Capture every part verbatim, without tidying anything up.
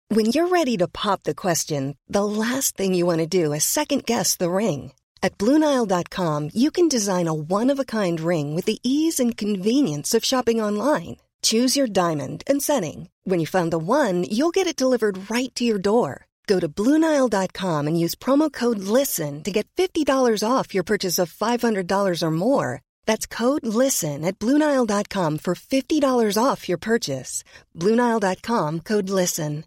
When you're ready to pop the question, the last thing you want to do is second-guess the ring. At Blue Nile dot com, you can design a one-of-a-kind ring with the ease and convenience of shopping online. Choose your diamond and setting. When you find the one, you'll get it delivered right to your door. Go to Blue Nile dot com and use promo code LISTEN to get fifty dollars off your purchase of five hundred dollars or more. That's code LISTEN at Blue Nile dot com for fifty dollars off your purchase. Blue Nile dot com, code LISTEN.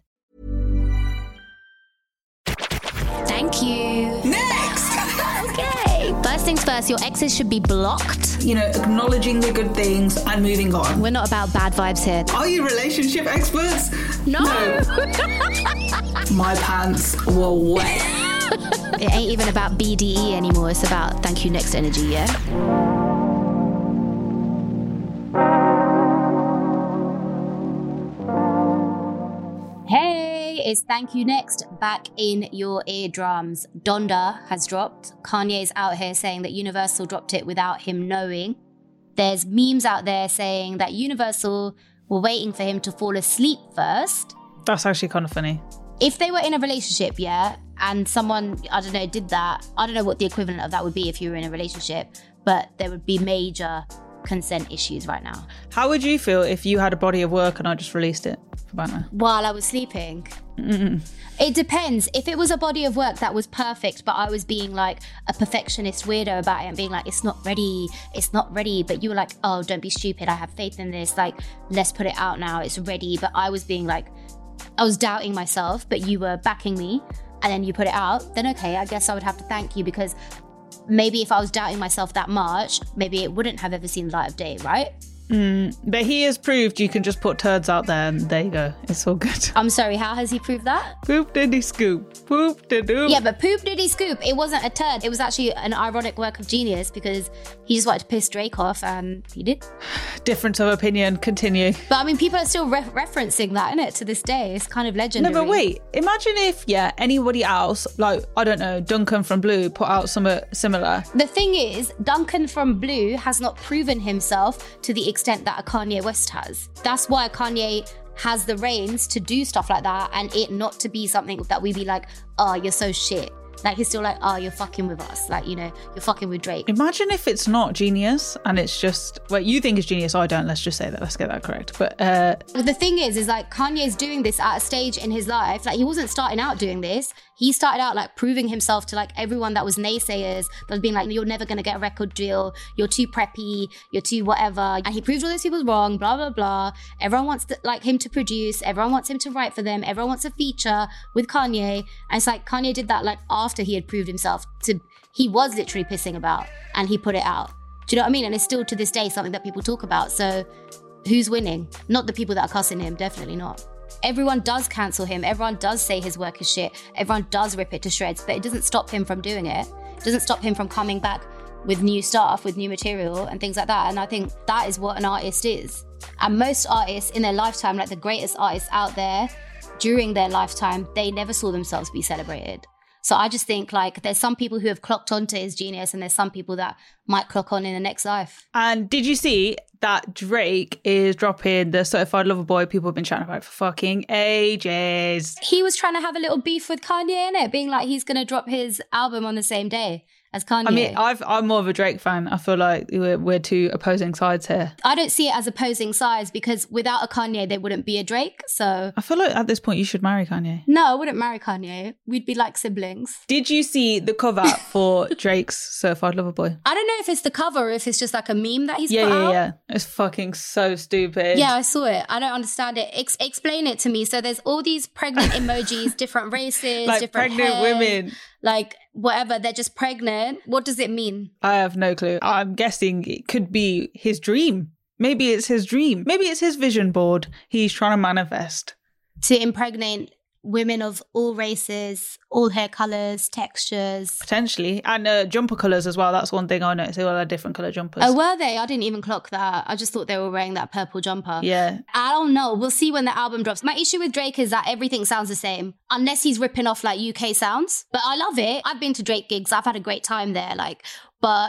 Thank you. Next! Okay. First things first, your exes should be blocked. You know, acknowledging the good things and moving on. We're not about bad vibes here. Are you relationship experts? No. no. My pants were wet. It ain't even about B D E anymore. It's about thank you next energy, yeah? Hey, it's Thank You Next back in your eardrums. Donda has dropped. Kanye's out here saying that Universal dropped it without him knowing. There's memes out there saying that Universal were waiting for him to fall asleep first. That's actually kind of funny. If they were in a relationship, yeah, and someone, I don't know, did that, I don't know what the equivalent of that would be if you were in a relationship, but there would be major consent issues right now. How would you feel if you had a body of work and I just released it for banter? While I was sleeping? Mm-mm. It depends. If it was a body of work that was perfect, but I was being like a perfectionist weirdo about it and being like, it's not ready, it's not ready, but you were like, oh, don't be stupid, I have faith in this, like, let's put it out now, it's ready. But I was being like, I was doubting myself, but you were backing me, and then you put it out, then okay, I guess I would have to thank you, because maybe if I was doubting myself that much, maybe it wouldn't have ever seen the light of day, right? Mm, but he has proved you can just put turds out there and there you go. It's all good. I'm sorry, how has he proved that? Poop diddy scoop. Poop diddy. Yeah, but poop diddy scoop. It wasn't a turd. It was actually an ironic work of genius because he just wanted to piss Drake off and he did. Difference of opinion. Continue. But I mean, people are still re- referencing that, innit, to this day. It's kind of legendary. No, but wait. Imagine if, yeah, anybody else, like, I don't know, Duncan from Blue put out something similar. The thing is, Duncan from Blue has not proven himself to the extent that a Kanye West has. That's why Kanye has the reins to do stuff like that and it not to be something that we be like, oh, you're so shit. Like, he's still like, oh, you're fucking with us. Like, you know, you're fucking with Drake. Imagine if it's not genius and it's just, well, you think it's genius, I don't. Let's just say that. Let's get that correct. But uh... well, the thing is, is like Kanye's doing this at a stage in his life. Like, he wasn't starting out doing this. He started out like proving himself to like everyone that was naysayers, that was being like, you're never going to get a record deal. You're too preppy. You're too whatever. And he proved all those people wrong, blah, blah, blah. Everyone wants to, like him to produce. Everyone wants him to write for them. Everyone wants a feature with Kanye. And it's like Kanye did that like after he had proved himself to, he was literally pissing about and he put it out. Do you know what I mean? And it's still to this day something that people talk about. So who's winning? Not the people that are cussing him, definitely not. Everyone does cancel him. Everyone does say his work is shit. Everyone does rip it to shreds, but it doesn't stop him from doing it. It doesn't stop him from coming back with new stuff, with new material and things like that. And I think that is what an artist is. And most artists in their lifetime, like the greatest artists out there, during their lifetime, they never saw themselves be celebrated. So I just think like there's some people who have clocked onto his genius and there's some people that might clock on in the next life. And did you see that Drake is dropping the Certified Lover Boy? People have been chatting about it for fucking ages. He was trying to have a little beef with Kanye, innit? Being like he's going to drop his album on the same day as Kanye. I mean, I've, I'm more of a Drake fan. I feel like we're, we're two opposing sides here. I don't see it as opposing sides because without a Kanye, there wouldn't be a Drake. So I feel like at this point, you should marry Kanye. No, I wouldn't marry Kanye. We'd be like siblings. Did you see the cover for Drake's Certified Lover Boy? I don't know if it's the cover or if it's just like a meme that he's yeah, put yeah, out. Yeah, yeah. It's fucking so stupid. Yeah, I saw it. I don't understand it. Ex- explain it to me. So there's all these pregnant emojis, different races, like different pregnant hair, women. Like whatever, they're just pregnant. What does it mean? I have no clue. I'm guessing it could be his dream. Maybe it's his dream. Maybe it's his vision board he's trying to manifest. To impregnate women of all races, all hair colours, textures. Potentially. And uh, jumper colours as well. That's one thing I noticed. They all had different colour jumpers. Oh, were they? I didn't even clock that. I just thought they were wearing that purple jumper. Yeah. I don't know. We'll see when the album drops. My issue with Drake is that everything sounds the same. Unless he's ripping off like U K sounds. But I love it. I've been to Drake gigs. I've had a great time there. Like, but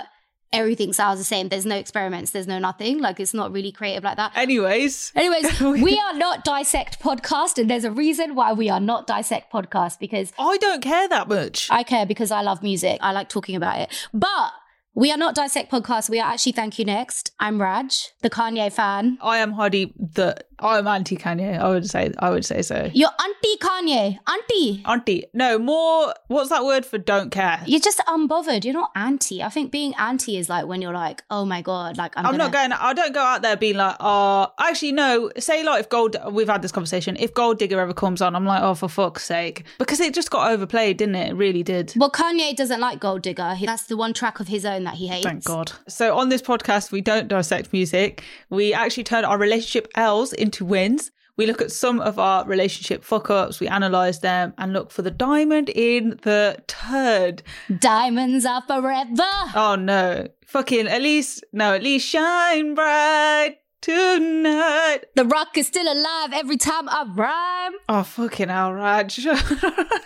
everything sounds the same. There's no experiments. There's no nothing. Like, it's not really creative like that. Anyways. Anyways, we are not Dissect Podcast, and there's a reason why we are not Dissect Podcast, because I don't care that much. I care because I love music. I like talking about it. But we are not Dissect Podcast. We are actually Thank You Next. I'm Raj, the Kanye fan. I am Hadi, the I'm anti Kanye. I would say I would say so. You're anti Kanye. Auntie. Auntie. No, more, what's that word for don't care? You're just unbothered. You're not anti. I think being anti is like when you're like, oh my God, like I'm, I'm gonna... not going, I don't go out there being like, oh, actually, no, say like if Gold, we've had this conversation, if Gold Digger ever comes on, I'm like, oh, for fuck's sake. Because it just got overplayed, didn't it? It really did. Well, Kanye doesn't like Gold Digger. He, that's the one track of his own that he hates. Thank God. So on this podcast, we don't dissect music. We actually turn our relationship L's into wins. We look at some of our relationship fuck-ups, we analyse them and look for the diamond in the turd. Diamonds are forever. Oh no. Fucking at least, no, at least shine bright tonight. The rock is still alive every time I rhyme. Oh, fucking hell, Raj. We turned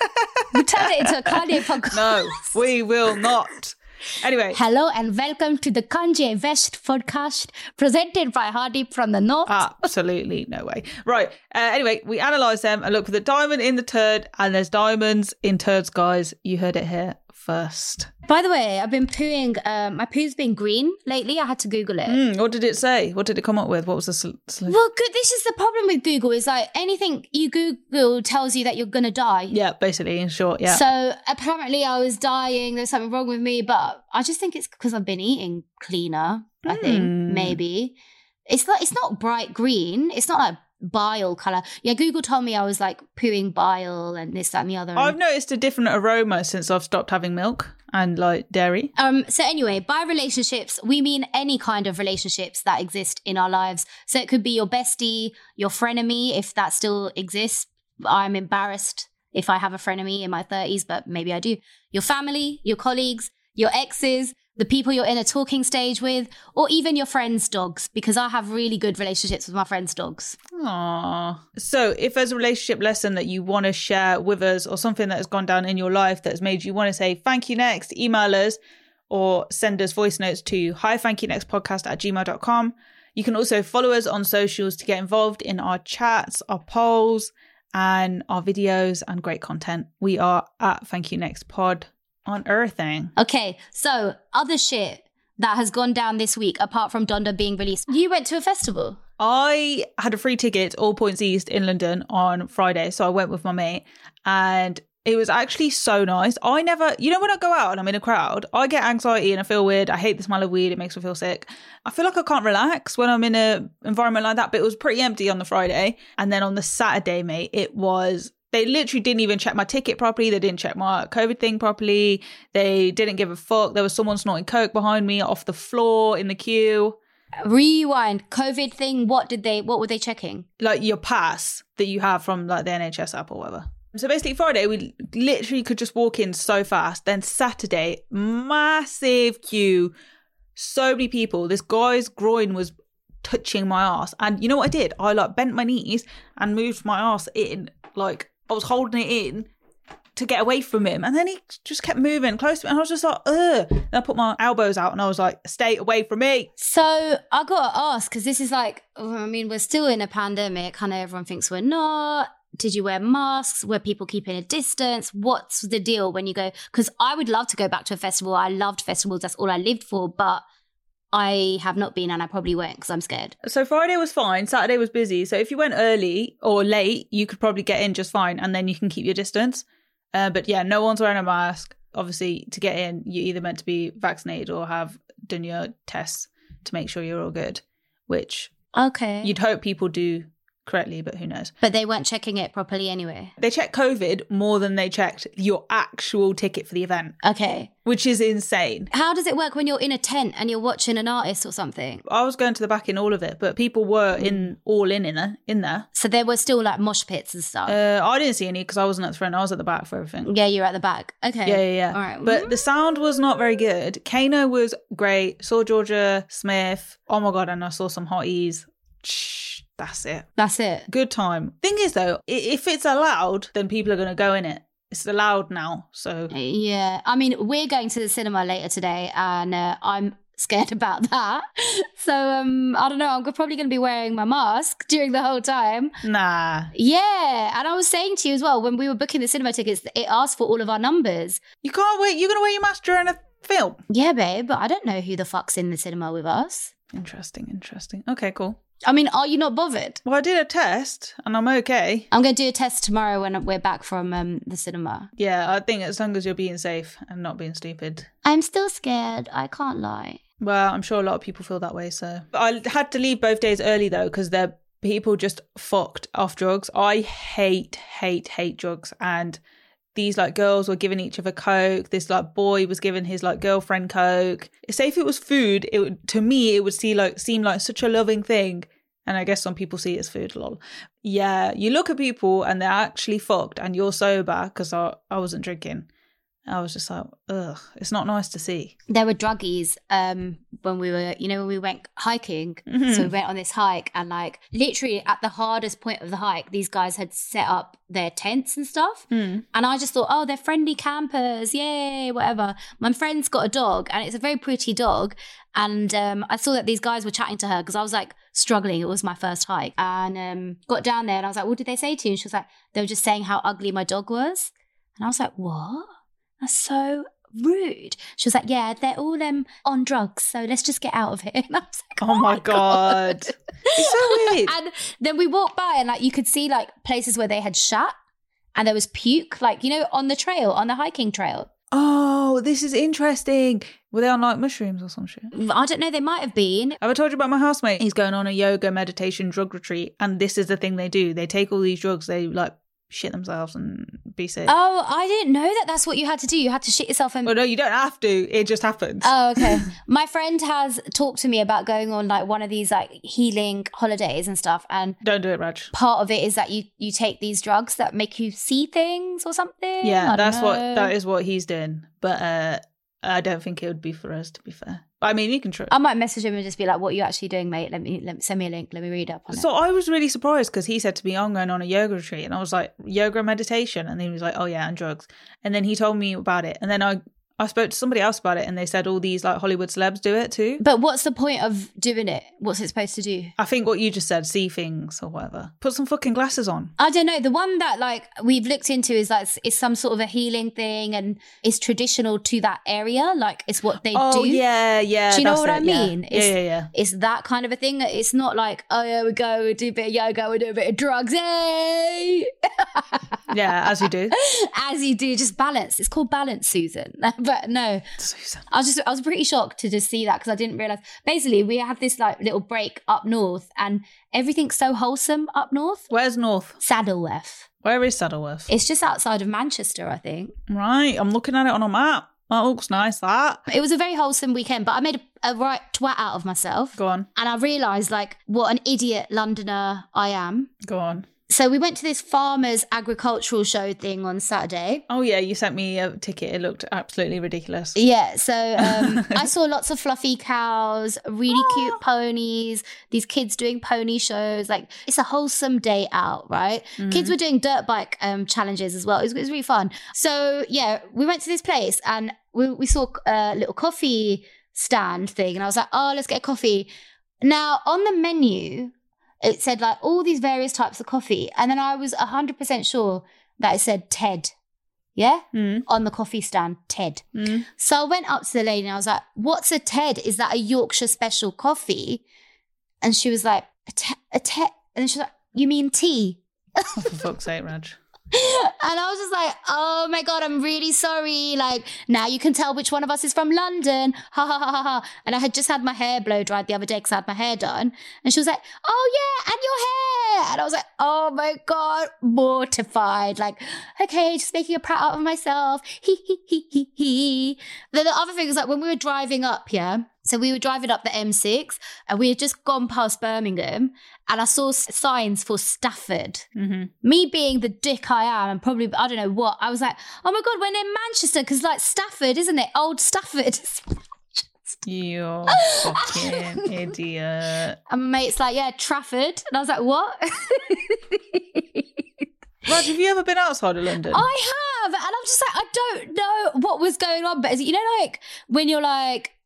it into a Kanye podcast. No, we will not. Anyway. Hello and welcome to the Kanye West podcast, presented by Hadi from the North. Absolutely no way. Right. Uh, anyway, we analyse them and look for the diamond in the turd, and there's diamonds in turds, guys. You heard it here first. By the way, I've been pooing, um, my poo's been green lately. I had to Google it. Mm, what did it say? What did it come up with? What was the solution? Well, good. This is the problem with Google, is like anything you Google tells you that you're going to die. Yeah, basically, in short, yeah. So apparently I was dying. There's something wrong with me, but I just think it's because I've been eating cleaner, I Mm. think, maybe. It's like, it's not bright green. It's not like bile colour. Yeah, Google told me I was like pooing bile and this, that and the other. I've noticed a different aroma since I've stopped having milk and like dairy. Um. So anyway, by relationships, we mean any kind of relationships that exist in our lives. So it could be your bestie, your frenemy, if that still exists. I'm embarrassed if I have a frenemy in my thirties, but maybe I do. Your family, your colleagues, your exes, the people you're in a talking stage with, or even your friends' dogs, because I have really good relationships with my friends' dogs. Aww. So if there's a relationship lesson that you want to share with us, or something that has gone down in your life that has made you want to say thank you next, email us or send us voice notes to hi thank you next podcast at gmail dot com. You can also follow us on socials to get involved in our chats, our polls, and our videos and great content. We are at Thank You Next Pod on everything. Okay, so other shit that has gone down this week, apart from Donda being released. You went to a festival. I had a free ticket, All Points East in London on Friday, so I went with my mate, and it was actually so nice. I never, you know, when I go out and I'm in a crowd, I get anxiety and I feel weird. I hate the smell of weed. It makes me feel sick. I feel like I can't relax when I'm in an environment like that, but it was pretty empty on the Friday. And then on the Saturday, mate, it was, they literally didn't even check my ticket properly. They didn't check my COVID thing properly. They didn't give a fuck. There was someone snorting coke behind me off the floor in the queue. Rewind. COVID thing. What did they, what were they checking? Like your pass that you have from like the N H S app or whatever. So basically Friday, we literally could just walk in so fast. Then Saturday, massive queue. So many people. This guy's groin was touching my ass. And you know what I did? I like bent my knees and moved my ass in. Like I was holding it in to get away from him. And then he just kept moving close to me. And I was just like, ugh. Then I put my elbows out and I was like, stay away from me. So I got to ask, because this is like, I mean, we're still in a pandemic. Kind of everyone thinks we're not. Did you wear masks? Were people keeping a distance? What's the deal when you go? Because I would love to go back to a festival. I loved festivals. That's all I lived for. But I have not been, and I probably won't because I'm scared. So Friday was fine. Saturday was busy. So if you went early or late, you could probably get in just fine. And then you can keep your distance. Uh, but yeah, no one's wearing a mask. Obviously, to get in, you're either meant to be vaccinated or have done your tests to make sure you're all good, which okay, you'd hope people do correctly, but who knows. But they weren't checking it properly anyway. They checked COVID more than they checked your actual ticket for the event. Okay. Which is insane. How does it work when you're in a tent and you're watching an artist or something? I was going to the back in all of it, but people were in all in in there. In there. So there were still like mosh pits and stuff? Uh, I didn't see any because I wasn't at the front. I was at the back for everything. Yeah, you're at the back. Okay. Yeah, yeah, yeah. All right. But the sound was not very good. Kano was great. Saw Georgia Smith. Oh my God, and I saw some hotties. Shh, that's it. That's it. Good time. Thing is though, i- if it's allowed, then people are going to go in it. It's allowed now, so. Yeah. I mean, we're going to the cinema later today and uh, I'm scared about that. So um, I don't know. I'm probably going to be wearing my mask during the whole time. Nah. Yeah. And I was saying to you as well, when we were booking the cinema tickets, it asked for all of our numbers. You can't wait. You're going to wear your mask during a film? Yeah, babe. But I don't know who the fuck's in the cinema with us. Interesting, interesting. Okay, cool. I mean, are you not bothered? Well, I did a test and I'm okay. I'm going to do a test tomorrow when we're back from um, the cinema. Yeah, I think as long as you're being safe and not being stupid. I'm still scared. I can't lie. Well, I'm sure a lot of people feel that way, so. I had to leave both days early, though, because they're people just fucked off drugs. I hate, hate, hate drugs. And these, like, girls were giving each other Coke. This, like, boy was giving his, like, girlfriend Coke. Say if it was food, it would, to me, it would see like seem like such a loving thing. And I guess some people see it as food, lol. Yeah, you look at people and they're actually fucked and you're sober, because I, I wasn't drinking. I was just like, ugh, it's not nice to see. There were druggies um, when we were, you know, when we went hiking. Mm-hmm. So we went on this hike and like literally at the hardest point of the hike, these guys had set up their tents and stuff. Mm. And I just thought, oh, they're friendly campers. Yay, whatever. My friend's got a dog and it's a very pretty dog. And um, I saw that these guys were chatting to her because I was like struggling. It was my first hike. And um, got down there and I was like, what did they say to you? And she was like, they were just saying how ugly my dog was. And I was like, what? That's so rude. She was like, yeah, they're all um, on drugs, so let's just get out of here. And I was like, oh, oh my God. God. It's so weird. And then we walked by and like you could see like places where they had shut and there was puke, like, you know, on the trail, on the hiking trail. Oh, this is interesting. Were they on like mushrooms or some shit? I don't know, they might have been. Have I told you about my housemate? He's going on a yoga, meditation, drug retreat, and this is the thing they do. They take all these drugs, they like shit themselves and be sick. Oh, I didn't know that that's what you had to do. You had to shit yourself and... Well, no, you don't have to. It just happens. Oh, okay. My friend has talked to me about going on like one of these like healing holidays and stuff. And don't do it, Raj. Part of it is that you, you take these drugs that make you see things or something. Yeah, that's know. what that is what he's doing. But uh, I don't think it would be for us, to be fair. I mean, you can try. I might message him and just be like, what are you actually doing, mate? Let me, let me send me a link. Let me read up on so it. So I was really surprised because he said to me, I'm going on a yoga retreat. And I was like, yoga and meditation? And he was like, oh yeah, and drugs. And then he told me about it. And then I, I spoke to somebody else about it and they said all these like Hollywood celebs do it too. But what's the point of doing it? What's it supposed to do? I think what you just said, see things or whatever. Put some fucking glasses on. I don't know. The one that like we've looked into is like it's some sort of a healing thing and it's traditional to that area. Like it's what they oh, do. Oh yeah, yeah. Do you know that's what it, I mean? Yeah. It's, yeah, yeah, yeah. It's that kind of a thing. It's not like, oh yeah, we go, we do a bit of yoga, we do a bit of drugs. Hey! Yeah, as you do. As you do, just balance. It's called balance, Susan. But no. Susan. I was just, I was pretty shocked to just see that because I didn't realise. Basically, we had this like little break up north and everything's so wholesome up north. Where's north? Saddleworth. Where is Saddleworth? It's just outside of Manchester, I think. Right, I'm looking at it on a map. That looks nice, that. It was a very wholesome weekend, but I made a, a right twat out of myself. Go on. And I realised like what an idiot Londoner I am. Go on. So we went to this farmers agricultural show thing on Saturday. Oh yeah, you sent me a ticket. It looked absolutely ridiculous. Yeah, so um, I saw lots of fluffy cows, really cute ponies, these kids doing pony shows. Like it's a wholesome day out, right? Mm-hmm. Kids were doing dirt bike um, challenges as well. It was, it was really fun. So yeah, we went to this place and we, we saw a little coffee stand thing. And I was like, oh, let's get a coffee. Now on the menu, it said like all these various types of coffee. And then I was one hundred percent sure that it said Ted. Yeah? Mm. On the coffee stand, Ted. Mm. So I went up to the lady and I was like, what's a Ted? Is that a Yorkshire special coffee? And she was like, a Ted? A Ted? And then she was like, you mean tea? Oh, for fuck's sake, Raj. And I was just like, oh my God, I'm really sorry. Like, now you can tell which one of us is from London. Ha ha ha ha ha. And I had just had my hair blow dried the other day because I had my hair done. And she was like, oh yeah, and your hair. And I was like, oh my God, mortified. Like, okay, just making a prat out of myself. He, he, he, he, he. Then the other thing was like when we were driving up, yeah. So we were driving up the M six and we had just gone past Birmingham and I saw signs for Stafford. Mm-hmm. Me being the dick I am and probably, I don't know what, I was like, oh my God, we're near Manchester because like Stafford, isn't it? Old Stafford. You fucking idiot. And my mate's like, yeah, Trafford. And I was like, what? Raj, have you ever been outside of London? I have. And I'm just like, I don't know what was going on. But you know, like when you're like,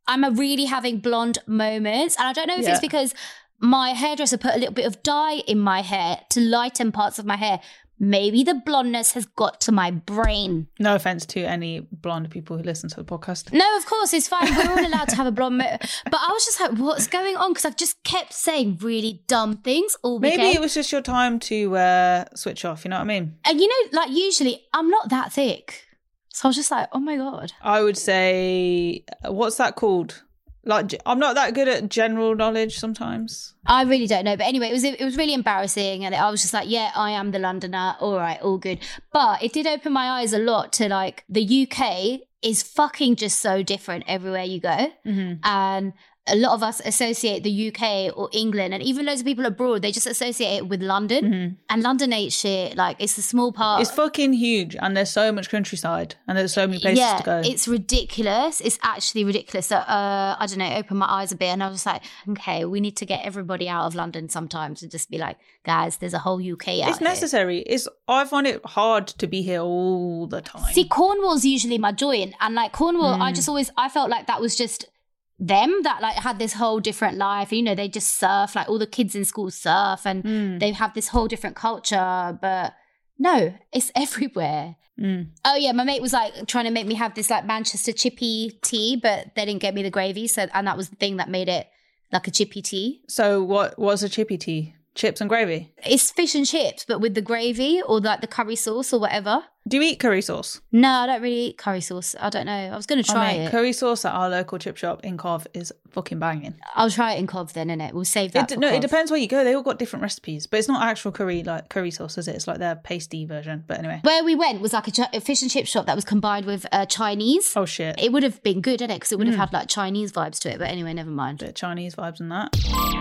I'm a really having blonde moments. And I don't know if Yeah. it's because my hairdresser put a little bit of dye in my hair to lighten parts of my hair. Maybe the blondness has got to my brain. No offense to any blonde people who listen to the podcast. No, of course, it's fine. We're all allowed to have a blonde mo- But I was just like, what's going on? Because I just kept saying really dumb things all weekend. Maybe it was just your time to uh, switch off, you know what I mean? And you know, like usually I'm not that thick. So I was just like, oh my God. I would say, what's that called? Like, I'm not that good at general knowledge sometimes. I really don't know. But anyway, it was it was really embarrassing. And I was just like, yeah, I am the Londoner. All right, all good. But it did open my eyes a lot to like the U K is fucking just so different everywhere you go. Mm-hmm. And a lot of us associate the U K or England, and even loads of people abroad, they just associate it with London. Mm-hmm. And London ain't shit. Like, it's a small part. It's fucking huge, and there's so much countryside, and there's so many places yeah, to go. It's ridiculous. It's actually ridiculous. So, uh, I don't know, it opened my eyes a bit, and I was like, okay, we need to get everybody out of London sometimes and just be like, guys, there's a whole U K out It's here. necessary. It's I find it hard to be here all the time. See, Cornwall's usually my joy, and, and like Cornwall, Mm. I just always, I felt like that was just them that like had this whole different life. You know, they just surf, like all the kids in school surf, and Mm. they have this whole different culture. But no, it's everywhere. Mm. Oh yeah, my mate was like trying to make me have this like Manchester chippy tea, but they didn't get me the gravy, so and that was the thing that made it like a chippy tea. So what was a chippy tea? Chips and gravy? It's fish and chips, but with the gravy or like the curry sauce or whatever. Do you eat curry sauce? No, I don't really eat curry sauce. I don't know. I was going to try oh, mate, it. Curry sauce at our local chip shop in Cov is fucking banging. I'll try it in Cov then, innit? We'll save that It, for no, Cov. it depends where you go. They all got different recipes, but it's not actual curry like curry sauce, is it? It's like their pasty version. But anyway. Where we went was like a, ch- a fish and chip shop that was combined with uh, Chinese. Oh shit. It would have been good, innit? Because it would have Mm. had like Chinese vibes to it. But anyway, never mind. Bit of Chinese vibes and that.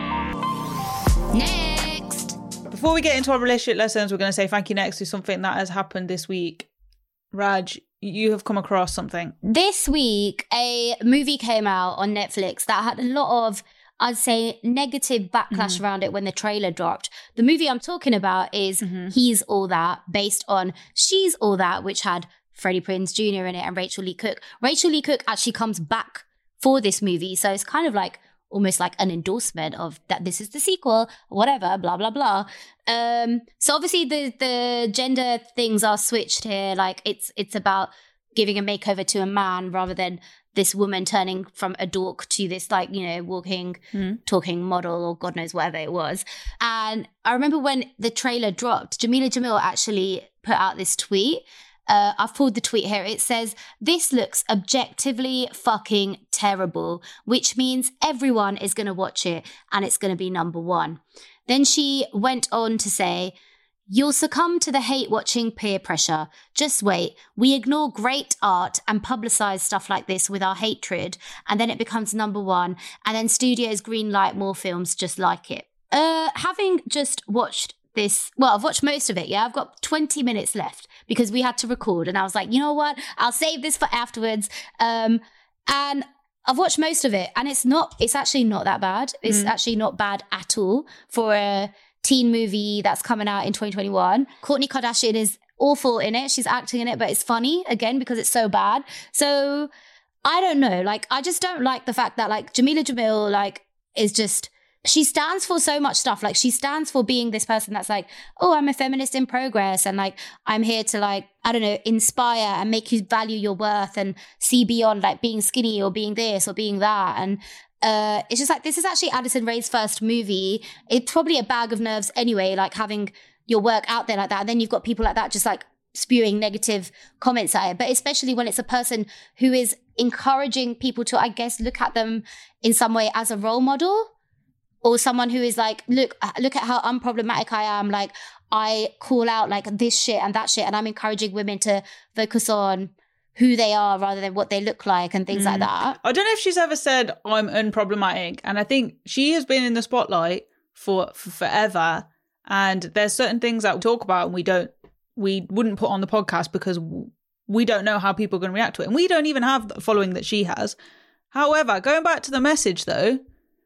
Next. Before we get into our relationship lessons, we're going to say thank you next to something that has happened this week. Raj, you have come across something. This week, a movie came out on Netflix that had a lot of, I'd say, negative backlash Mm-hmm. around it when the trailer dropped. The movie I'm talking about is Mm-hmm. He's All That, based on She's All That, which had Freddie Prinze Junior in it and Rachel Lee Cook. Rachel Lee Cook actually comes back for this movie, so it's kind of like almost like an endorsement of that this is the sequel, whatever, blah, blah, blah. Um, so obviously the the gender things are switched here. Like it's it's about giving a makeover to a man rather than this woman turning from a dork to this like, you know, walking, Mm. talking model or God knows whatever it was. And I remember when the trailer dropped, Jamila Jamil actually put out this tweet. Uh, I've pulled the tweet here. It says, "This looks objectively fucking terrible, which means everyone is going to watch it and it's going to be number one." Then she went on to say, "You'll succumb to the hate-watching peer pressure. Just wait. We ignore great art and publicize stuff like this with our hatred, and then it becomes number one, and then studios greenlight more films just like it." Uh, having just watched this, well, I've watched most of it, yeah? I've got twenty minutes left because we had to record, and I was like, you know what? I'll save this for afterwards. Um, and I've watched most of it, and it's not, it's actually not that bad. It's Mm. actually not bad at all for a teen movie that's coming out in twenty twenty-one. Kourtney Kardashian is awful in it. She's acting in it, but it's funny, again, because it's so bad. So, I don't know. Like, I just don't like the fact that, like, Jamila Jamil, like, is just... She stands for so much stuff. Like, she stands for being this person that's like, oh, I'm a feminist in progress. And like, I'm here to like, I don't know, inspire and make you value your worth and see beyond like being skinny or being this or being that. And uh, it's just like, this is actually Addison Rae's first movie. It's probably a bag of nerves anyway, like having your work out there like that. And then you've got people like that just like spewing negative comments at it. But especially when it's a person who is encouraging people to, I guess, look at them in some way as a role model. Or someone who is like, look, look at how unproblematic I am. Like, I call out like this shit and that shit. And I'm encouraging women to focus on who they are rather than what they look like and things Mm. like that. I don't know if she's ever said I'm unproblematic. And I think she has been in the spotlight for, for forever. And there's certain things that we talk about and we don't, we wouldn't put on the podcast because we don't know how people are going to react to it. And we don't even have the following that she has. However, going back to the message though,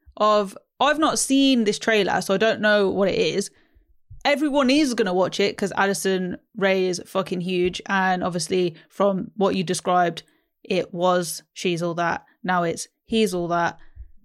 of I've not seen this trailer, so I don't know what it is. Everyone is going to watch it because Addison Rae is fucking huge. And obviously from what you described, it was She's All That. Now it's he's all that.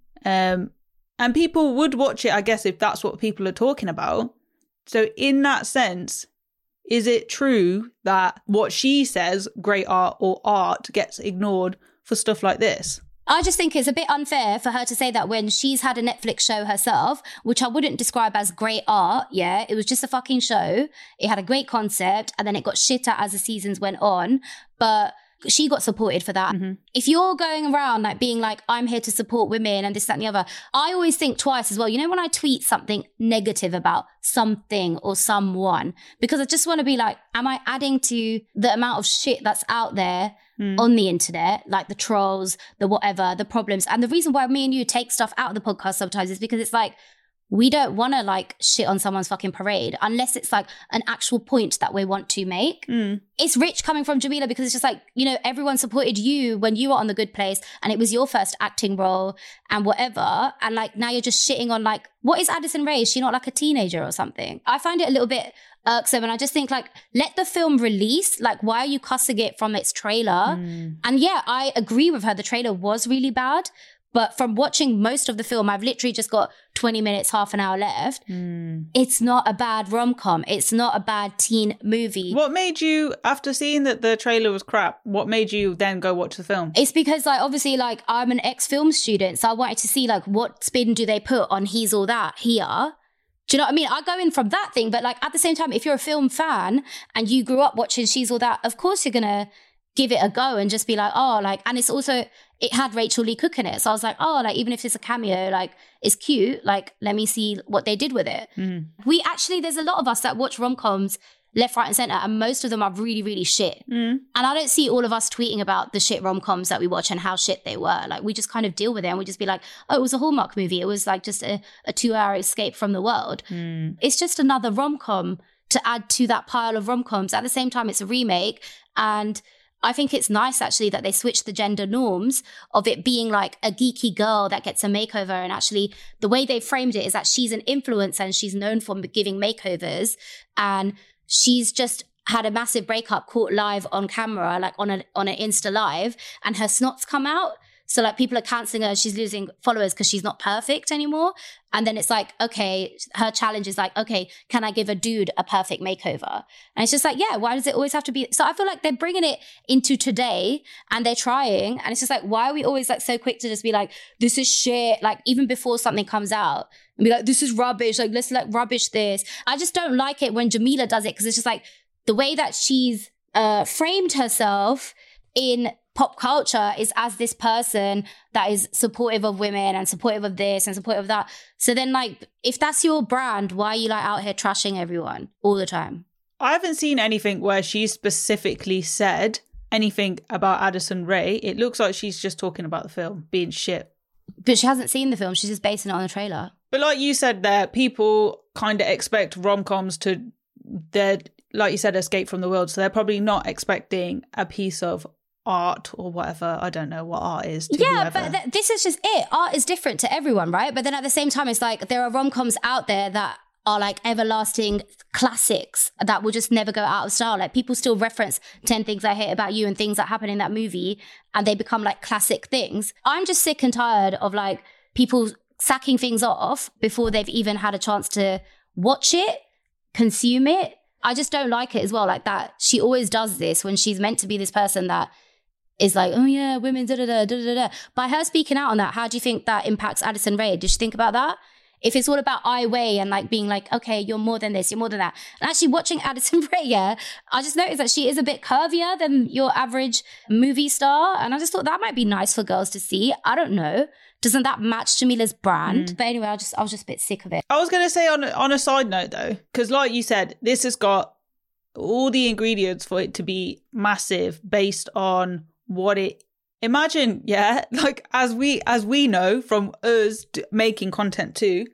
Um, and people would watch it, I guess, if that's what people are talking about. So in that sense, is it true that what she says, great art or art, gets ignored for stuff like this? I just think it's a bit unfair for her to say that when she's had a Netflix show herself, which I wouldn't describe as great art, yeah, it was just a fucking show. It had a great concept and then it got shitter as the seasons went on. But she got supported for that. Mm-hmm. If you're going around like being like, I'm here to support women and this, that and the other, I always think twice as well. You know, when I tweet something negative about something or someone, because I just want to be like, am I adding to the amount of shit that's out there mm. on the internet, like the trolls, the whatever, the problems. And the reason why me and you take stuff out of the podcast sometimes is because it's like, we don't want to like shit on someone's fucking parade unless it's like an actual point that we want to make. Mm. It's rich coming from Jameela because it's just like, you know, everyone supported you when you were on The Good Place and it was your first acting role and whatever. And like now you're just shitting on like, what is Addison Rae? Is she not like a teenager or something? I find it a little bit irksome and I just think like, let the film release. Like, why are you cussing it from its trailer? Mm. And yeah, I agree with her. The trailer was really bad. But from watching most of the film, I've literally just got twenty minutes, half an hour left. Mm. It's not a bad rom-com. It's not a bad teen movie. What made you, after seeing that the trailer was crap, what made you then go watch the film? It's because, like, obviously, like, I'm an ex-film student. So I wanted to see, like, what spin do they put on He's All That here? Do you know what I mean? I go in from that thing. But, like, at the same time, if you're a film fan and you grew up watching She's All That, of course you're going to give it a go and just be like, oh, like, and it's also, it had Rachel Lee Cook in it. So I was like, oh, like, even if it's a cameo, like, it's cute. Like, let me see what they did with it. Mm. We actually, there's a lot of us that watch rom-coms left, right and center, and most of them are really, really shit. Mm. And I don't see all of us tweeting about the shit rom-coms that we watch and how shit they were. Like, we just kind of deal with it and we just be like, oh, it was a Hallmark movie. It was like just a, a two-hour escape from the world. Mm. It's just another rom-com to add to that pile of rom-coms. At the same time, it's a remake, and I think it's nice actually that they switched the gender norms of it being like a geeky girl that gets a makeover. And actually the way they framed it is that she's an influencer and she's known for giving makeovers. And she's just had a massive breakup caught live on camera, like on a on an Insta live, and her snots come out. So like people are cancelling her, she's losing followers because she's not perfect anymore. And then it's like, okay, her challenge is like, okay, can I give a dude a perfect makeover? And it's just like, yeah, why does it always have to be? So I feel like they're bringing it into today and they're trying. And it's just like, why are we always like so quick to just be like, this is shit? Like even before something comes out and be like, this is rubbish. Like, let's like rubbish this. I just don't like it when Jameela does it because it's just like the way that she's uh, framed herself in pop culture is as this person that is supportive of women and supportive of this and supportive of that. So then like, if that's your brand, why are you like out here trashing everyone all the time? I haven't seen anything where she specifically said anything about Addison Rae. It looks like she's just talking about the film being shit. But she hasn't seen the film. She's just basing it on the trailer. But like you said there, people kind of expect rom-coms to, they're, like you said, escape from the world. So they're probably not expecting a piece of art or whatever. I don't know what art is to yeah whoever. But th- this is just it. Art is different to everyone, right? But then at the same time, it's like there are rom-coms out there that are like everlasting classics that will just never go out of style. Like people still reference ten Things I Hate About You and things that happen in that movie and they become like classic things. I'm just sick and tired of like people sacking things off before they've even had a chance to watch it, consume it. I just don't like it as well, like that. She always does this when she's meant to be this person that is like, oh yeah, women, da da da da da da. By her speaking out on that, how do you think that impacts Addison Rae? Did you think about that? If it's all about I Weigh and like being like, okay, you're more than this, you're more than that. And actually watching Addison Rae, yeah, I just noticed that she is a bit curvier than your average movie star. And I just thought that might be nice for girls to see. I don't know. Doesn't that match Jameela's brand? Mm. But anyway, I just I was just a bit sick of it. I was going to say on, on a side note though, because like you said, this has got all the ingredients for it to be massive based on what it imagine yeah like as we as we know from us d- making content too,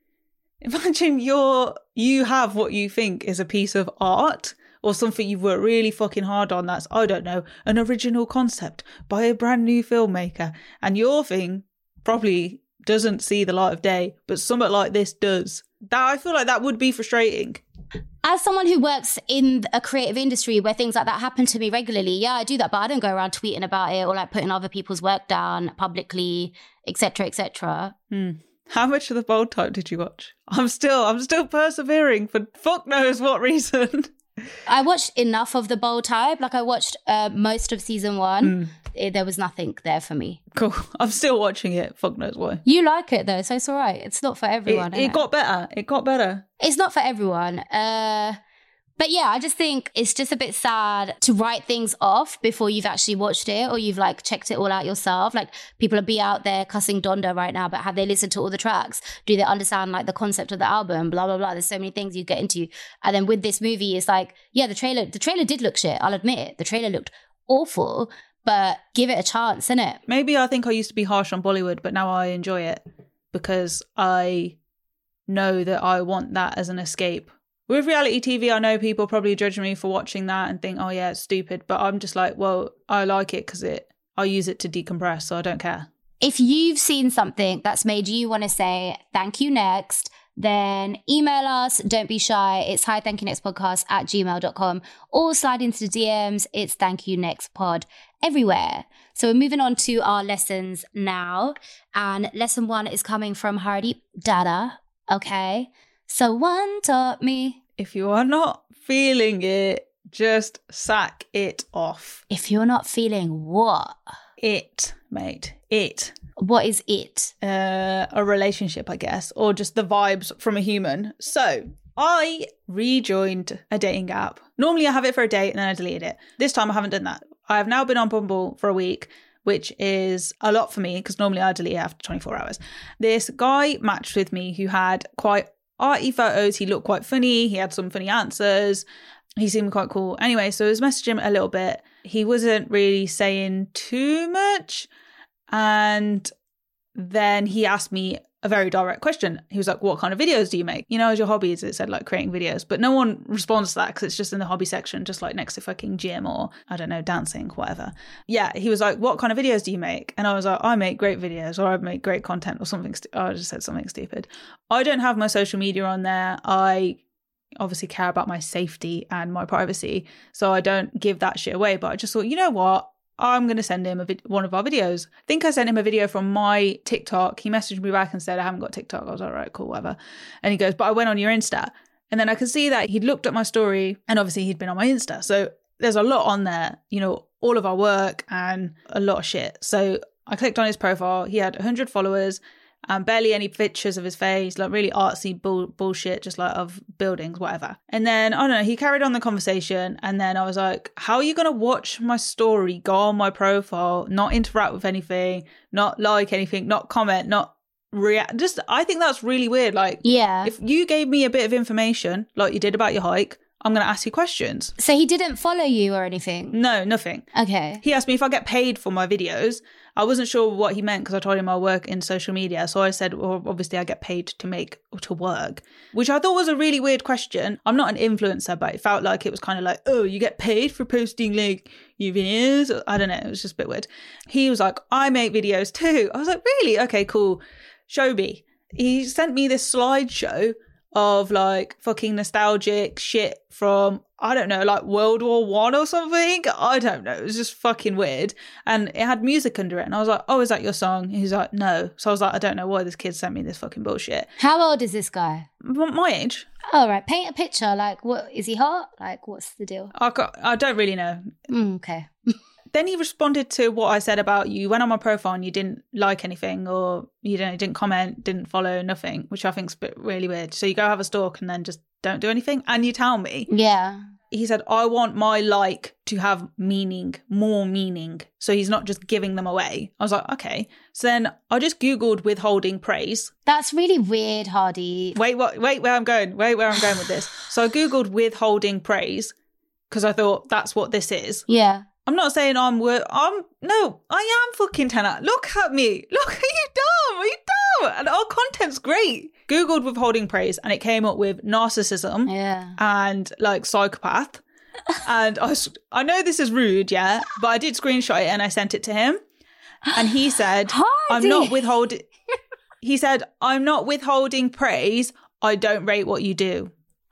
imagine you're you have what you think is a piece of art or something you've worked really fucking hard on that's, I don't know, an original concept by a brand new filmmaker, and your thing probably doesn't see the light of day but something like this does. That I feel like that would be frustrating. As someone who works in a creative industry where things like that happen to me regularly, yeah, I do that, but I don't go around tweeting about it or like putting other people's work down publicly, et cetera, et cetera. Hmm. How much of the Bold Type did you watch? I'm still, I'm still persevering for fuck knows what reason. I watched enough of the Bold Type. Like I watched uh, most of season one. Mm. It, there was nothing there for me. Cool. I'm still watching it. Fuck knows why. You like it though, so it's all right. It's not for everyone. It, it got better. It got better. It's not for everyone. Uh, but yeah, I just think it's just a bit sad to write things off before you've actually watched it or you've like checked it all out yourself. Like people will be out there cussing Donda right now, but have they listened to all the tracks? Do they understand like the concept of the album? Blah, blah, blah. There's so many things you get into. And then with this movie, it's like, yeah, the trailer, the trailer did look shit. I'll admit it. The trailer looked awful. But give it a chance, innit? Maybe I think I used to be harsh on Bollywood, but now I enjoy it because I know that I want that as an escape. With reality T V, I know people probably judge me for watching that and think, oh yeah, it's stupid. But I'm just like, well, I like it because it, I use it to decompress, so I don't care. If you've seen something that's made you want to say, thank you next, then email us, don't be shy. It's hi thank you next podcast at gmail dot com or slide into the D Ms. It's thank you next pod everywhere. So we're moving on to our lessons now. And lesson one is coming from Hardeep Dada. Okay. So one taught me. If you are not feeling it, just sack it off. If you're not feeling what? It, mate. It. What is it? Uh, a relationship, I guess, or just the vibes from a human. So I rejoined a dating app. Normally I have it for a date and then I deleted it. This time I haven't done that. I have now been on Bumble for a week, which is a lot for me because normally I delete it after twenty-four hours. This guy matched with me who had quite arty photos. He looked quite funny. He had some funny answers. He seemed quite cool. Anyway, so I was messaging him a little bit. He wasn't really saying too much. And then he asked me a very direct question. He was like, what kind of videos do you make? You know, as your hobbies, it said like creating videos, but no one responds to that because it's just in the hobby section, just like next to fucking gym or I don't know, dancing, whatever. Yeah. He was like, what kind of videos do you make? And I was like, I make great videos or I make great content or something. Stu- I just said something stupid. I don't have my social media on there. I obviously care about my safety and my privacy. So I don't give that shit away. But I just thought, you know what? I'm going to send him a vid- one of our videos. I think I sent him a video from my TikTok. He messaged me back and said, I haven't got TikTok. I was like, all right, cool, whatever. And he goes, but I went on your Insta. And then I could see that he'd looked at my story and obviously he'd been on my Insta. So there's a lot on there, you know, all of our work and a lot of shit. So I clicked on his profile. He had one hundred followers and barely any pictures of his face, like really artsy bull- bullshit, just like of buildings, whatever. And then, I don't know, he carried on the conversation. And then I was like, how are you going to watch my story, go on my profile, not interact with anything, not like anything, not comment, not react? Just, I think that's really weird. Like, yeah, if you gave me a bit of information, like you did about your hike, I'm going to ask you questions. So he didn't follow you or anything? No, nothing. Okay. He asked me if I get paid for my videos. I wasn't sure what he meant because I told him I work in social media. So I said, well, obviously I get paid to make, to work, which I thought was a really weird question. I'm not an influencer, but it felt like it was kind of like, oh, you get paid for posting like your videos? I don't know. It was just a bit weird. He was like, I make videos too. I was like, really? Okay, cool. Show me. He sent me this slideshow of like fucking nostalgic shit from, I don't know, like World War One or something. I don't know. It was just fucking weird. And it had music under it. And I was like, oh, is that your song? He's like, no. So I was like, I don't know why this kid sent me this fucking bullshit. How old is this guy? My age. Oh, right. Paint a picture. Like, what is he hot? Like, what's the deal? I, got, I don't really know. Mm, okay. Then he responded to what I said about you went on my profile and you didn't like anything or you don't, didn't comment, didn't follow, nothing, which I think's a bit really weird. So you go have a stalk and then just don't do anything and you tell me. Yeah. He said, I want my like to have meaning, more meaning. So he's not just giving them away. I was like, okay. So then I just Googled withholding praise. That's really weird, Hardy. Wait, what? Wait, where I'm going. Wait, where I'm going with this. So I Googled withholding praise because I thought that's what this is. Yeah. I'm not saying I'm worth. I'm no. I am fucking ten out. Look at me. Look, are you dumb? Are you dumb? And our content's great. Googled withholding praise, and it came up with narcissism. Yeah. And like psychopath. And I, was, I know this is rude, yeah, but I did screenshot it and I sent it to him, and he said, Hardy. "I'm not withholding." He said, "I'm not withholding praise. I don't rate what you do."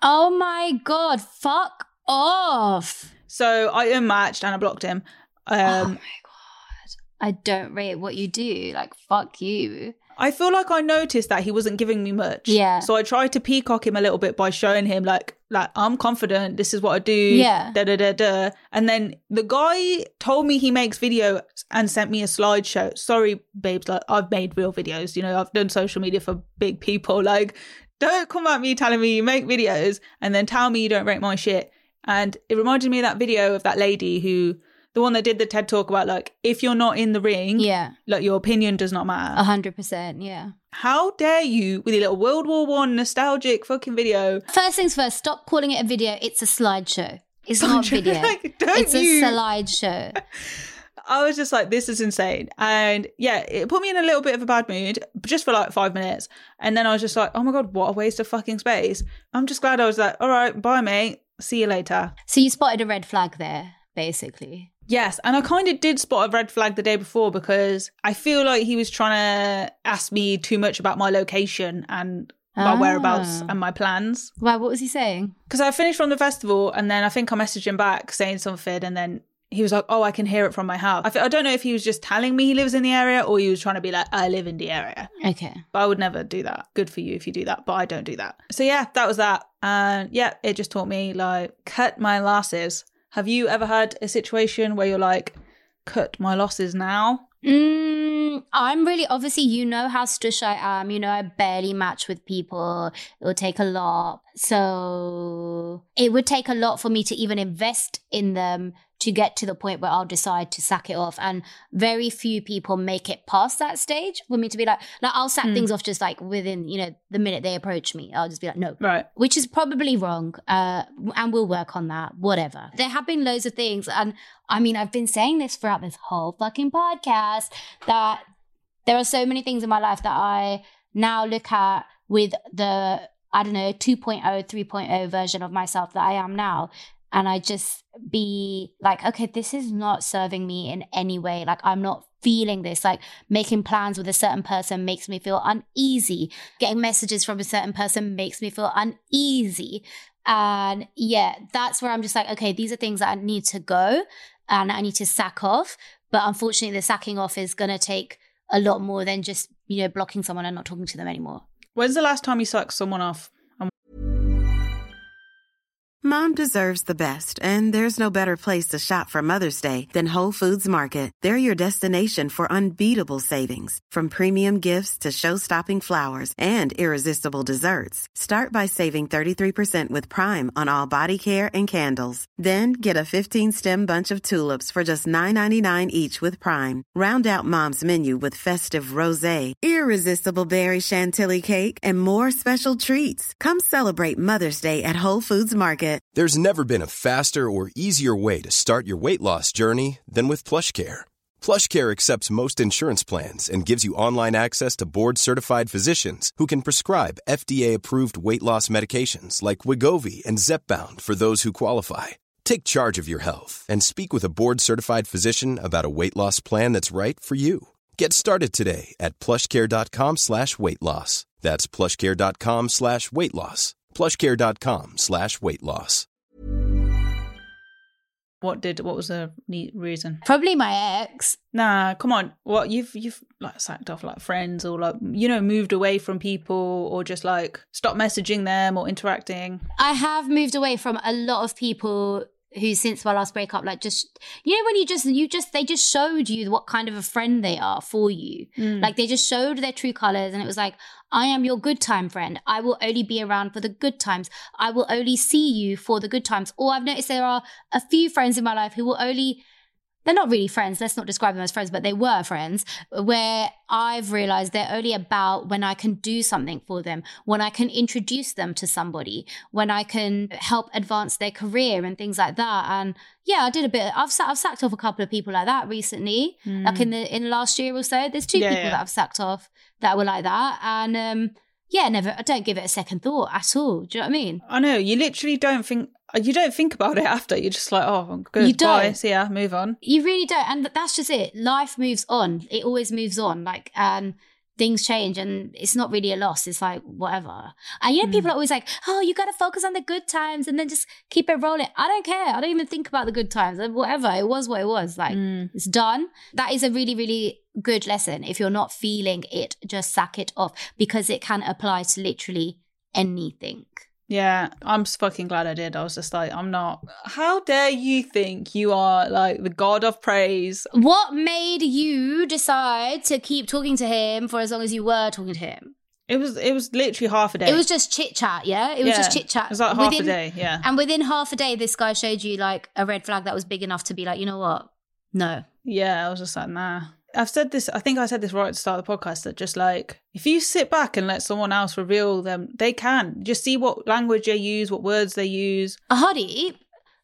Oh my God, fuck off. So I unmatched and I blocked him. Um, oh my God. I don't rate what you do. Like, fuck you. I feel like I noticed that he wasn't giving me much. Yeah. So I tried to peacock him a little bit by showing him like, like I'm confident. This is what I do. Yeah. Da da da da. And then the guy told me he makes videos and sent me a slideshow. Sorry, babes. Like I've made real videos. You know, I've done social media for big people. Like, don't come at me telling me you make videos and then tell me you don't rate my shit. And it reminded me of that video of that lady who, the one that did the TED talk about like, if you're not in the ring, yeah, like your opinion does not matter. A hundred percent, yeah. How dare you with your little World War One nostalgic fucking video? First things first, stop calling it a video. It's a slideshow. It's not a video. Like, don't it's you... a slideshow. I was just like, this is insane. And yeah, it put me in a little bit of a bad mood just for like five minutes. And then I was just like, oh my God, what a waste of fucking space. I'm just glad I was like, all right, bye, mate. See you later. So you spotted a red flag there, basically. Yes, and I kind of did spot a red flag the day before because I feel like he was trying to ask me too much about my location and my ah. whereabouts and my plans. Wow, what was he saying? Because I finished from the festival and then I think I messaged him back saying something and then he was like, oh, I can hear it from my house. I, th- I don't know if he was just telling me he lives in the area or he was trying to be like, I live in the area. Okay. But I would never do that. Good for you if you do that, but I don't do that. So yeah, that was that. And yeah, it just taught me like, cut my losses. Have you ever had a situation where you're like, cut my losses now? Mm, I'm really, obviously, you know how stush I am. You know, I barely match with people. It would take a lot. So it would take a lot for me to even invest in them to get to the point where I'll decide to sack it off. And very few people make it past that stage for me to be like, like I'll sack mm. things off just like within, you know, the minute they approach me. I'll just be like, no. Right. Which is probably wrong. Uh, and we'll work on that, whatever. There have been loads of things. And I mean, I've been saying this throughout this whole fucking podcast that there are so many things in my life that I now look at with the, I don't know, two point oh, three point oh version of myself that I am now. And I just be like, okay, this is not serving me in any way. Like, I'm not feeling this. Like, making plans with a certain person makes me feel uneasy. Getting messages from a certain person makes me feel uneasy. And yeah, that's where I'm just like, okay, these are things that I need to go and I need to sack off. But unfortunately, the sacking off is going to take a lot more than just, you know, blocking someone and not talking to them anymore. When's the last time you sacked someone off? Mom deserves the best, and there's no better place to shop for Mother's Day than Whole Foods Market. They're your destination for unbeatable savings, from premium gifts to show-stopping flowers and irresistible desserts. Start by saving thirty-three percent with Prime on all body care and candles. Then get a fifteen-stem bunch of tulips for just nine ninety-nine each with Prime. Round out Mom's menu with festive rosé, irresistible berry chantilly cake, and more special treats. Come celebrate Mother's Day at Whole Foods Market. There's never been a faster or easier way to start your weight loss journey than with PlushCare. PlushCare accepts most insurance plans and gives you online access to board-certified physicians who can prescribe F D A-approved weight loss medications like Wegovy and Zepbound for those who qualify. Take charge of your health and speak with a board-certified physician about a weight loss plan that's right for you. Get started today at plushcare.com slash weight loss. That's plushcare.com slash weight loss. plushcare.com slash weight loss. What did, what was the neat reason? Probably my ex. Nah, come on. What, you've, you've like sacked off like friends or like, you know, moved away from people or just like stopped messaging them or interacting? I have moved away from a lot of people who since my last breakup, like just, you know, when you just, you just, they just showed you what kind of a friend they are for you. Mm. Like they just showed their true colors and it was like, I am your good time friend. I will only be around for the good times. I will only see you for the good times. Or I've noticed there are a few friends in my life who will only, they're not really friends, let's not describe them as friends, but they were friends, where I've realized they're only about when I can do something for them, when I can introduce them to somebody, when I can help advance their career and things like that. And yeah, I did a bit, I've, I've sacked off a couple of people like that recently, mm. like in the in the last year or so. There's two yeah, people yeah. that I've sacked off that were like that. And um, yeah, never, I don't give it a second thought at all. Do you know what I mean? I know, you literally don't think, you don't think about it after. You're just like, oh, good, you don't. Bye, see ya, move on. You really don't. And that's just it. Life moves on. It always moves on. Like, and things change and it's not really a loss. It's like, whatever. And you know, mm. people are always like, oh, you got to focus on the good times and then just keep it rolling. I don't care. I don't even think about the good times. Whatever. It was what it was. Like, mm. it's done. That is a really, really good lesson. If you're not feeling it, just sack it off, because it can apply to literally anything. Yeah, I'm fucking glad I did. I was just like, I'm not. How dare you think you are like the god of praise? What made you decide to keep talking to him for as long as you were talking to him? It was it was literally half a day. It was just chit chat, yeah? It was yeah, just chit chat. It was like half within, a day, yeah. And within half a day, this guy showed you like a red flag that was big enough to be like, you know what? No. Yeah, I was just like, nah. I've said this, I think I said this right at the start of the podcast, that just like, if you sit back and let someone else reveal them, they can. Just see what language they use, what words they use. Hadi,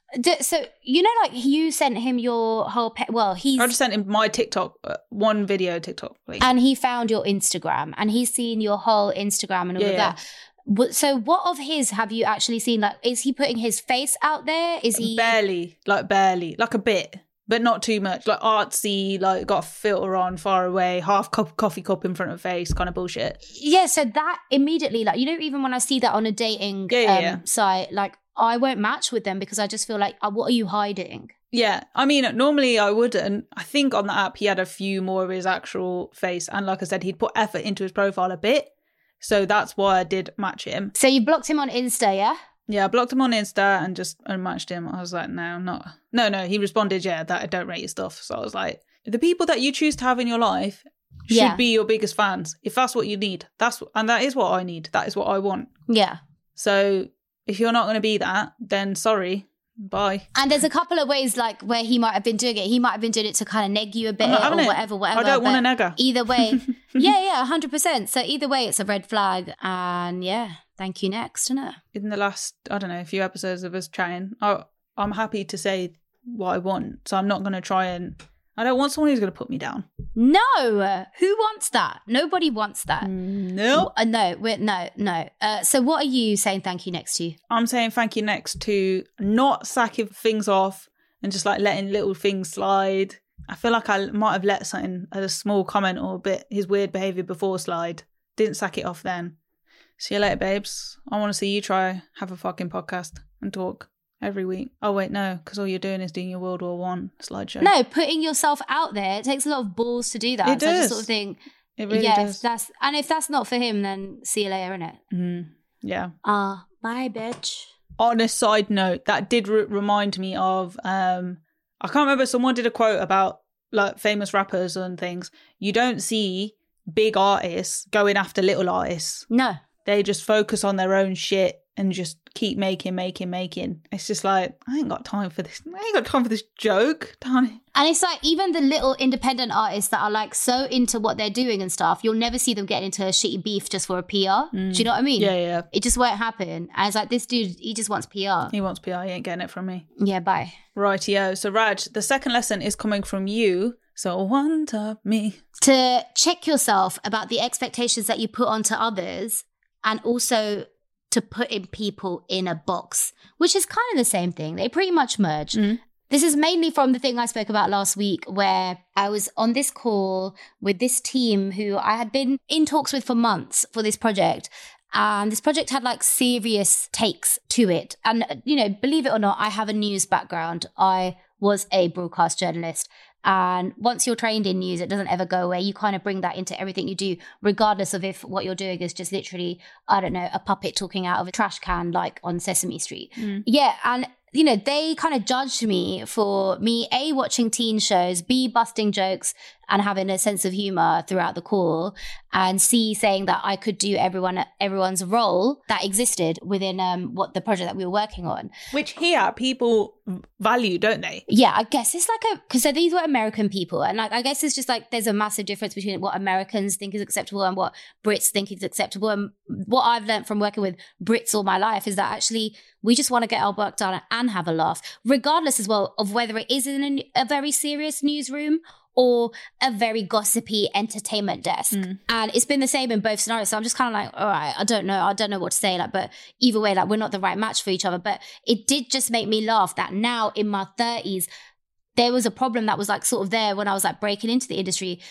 so, you know, like you sent him your whole, pe- well, he's... I just sent him my TikTok, uh, one video TikTok. Please. And he found your Instagram and he's seen your whole Instagram and all yeah, of that. So what of his have you actually seen? Like, is he putting his face out there? Is he... Barely, like barely, like a bit. But not too much, like artsy, like got a filter on far away, half cup coffee cup in front of face kind of bullshit. Yeah, so that immediately, like, you know, even when I see that on a dating yeah, yeah, um, yeah. site, like, I won't match with them because I just feel like, oh, what are you hiding? Yeah, I mean, normally I wouldn't. I think on the app he had a few more of his actual face. And like I said, he'd put effort into his profile a bit. So that's why I did match him. So you blocked him on Insta, yeah? Yeah, I blocked him on Insta and just unmatched him. I was like, no, not. No, no, he responded, yeah, that I don't rate your stuff. So I was like, the people that you choose to have in your life should yeah. be your biggest fans. If that's what you need, that's and that is what I need. That is what I want. Yeah. So if you're not going to be that, then sorry, bye. And there's a couple of ways like where he might have been doing it. He might have been doing it to kind of neg you a bit or it. whatever, whatever. I don't want a negger. Either way. yeah, yeah, one hundred percent. So either way, it's a red flag. And yeah. Thank you next, isn't it? In the last, I don't know, a few episodes of us chatting, I, I'm happy to say what I want. So I'm not going to try and, I don't want someone who's going to put me down. No. Who wants that? Nobody wants that. No. Uh, no, we're, no, no. Uh, so what are you saying thank you next to? I'm saying thank you next to not sacking things off and just like letting little things slide. I feel like I might have let something, a small comment or a bit, his weird behaviour before slide. Didn't sack it off then. See you later, babes. I want to see you try have a fucking podcast and talk every week. Oh, wait, no, because all you're doing is doing your World War One slideshow. No, putting yourself out there, it takes a lot of balls to do that. It so does. I just sort of think, it really yeah, does. If that's, and if that's not for him, then see you later, innit? Mm, yeah. Ah, uh, bye, bitch. On a side note, that did re- remind me of, um, I can't remember, someone did a quote about like famous rappers and things. You don't see big artists going after little artists. No. They just focus on their own shit and just keep making, making, making. It's just like, I ain't got time for this. I ain't got time for this joke, darn it. And it's like, even the little independent artists that are like so into what they're doing and stuff, you'll never see them get into a shitty beef just for a P R. Mm. Do you know what I mean? Yeah, yeah. It just won't happen. And it's like, this dude, he just wants P R. He wants P R. He ain't getting it from me. Yeah, bye. Rightio. So, Raj, the second lesson is coming from you. So wonder me. To check yourself about the expectations that you put onto others. And also to put in people in a box, which is kind of the same thing. They pretty much merge. Mm. This is mainly from the thing I spoke about last week, where I was on this call with this team who I had been in talks with for months for this project. And this project had like serious takes to it. And, you know, believe it or not, I have a news background. I was a broadcast journalist. And once you're trained in news, it doesn't ever go away. You kind of bring that into everything you do, regardless of if what you're doing is just literally, I don't know, a puppet talking out of a trash can like on Sesame Street. Mm. Yeah. And, you know, they kind of judged me for me, A, watching teen shows, B, busting jokes and having a sense of humor throughout the call, and C, saying that I could do everyone everyone's role that existed within um, what the project that we were working on. Which here people value, don't they? Yeah, I guess it's like a, because so these were American people, and like I guess it's just like there's a massive difference between what Americans think is acceptable and what Brits think is acceptable. And what I've learned from working with Brits all my life is that actually we just want to get our work done and have a laugh, regardless as well of whether it is in a, a very serious newsroom or a very gossipy entertainment desk. Mm. And it's been the same in both scenarios. So I'm just kind of like, all right, I don't know. I don't know what to say. Like, but either way, like we're not the right match for each other. But it did just make me laugh that now in my thirties, there was a problem that was like sort of there when I was like breaking into the industry.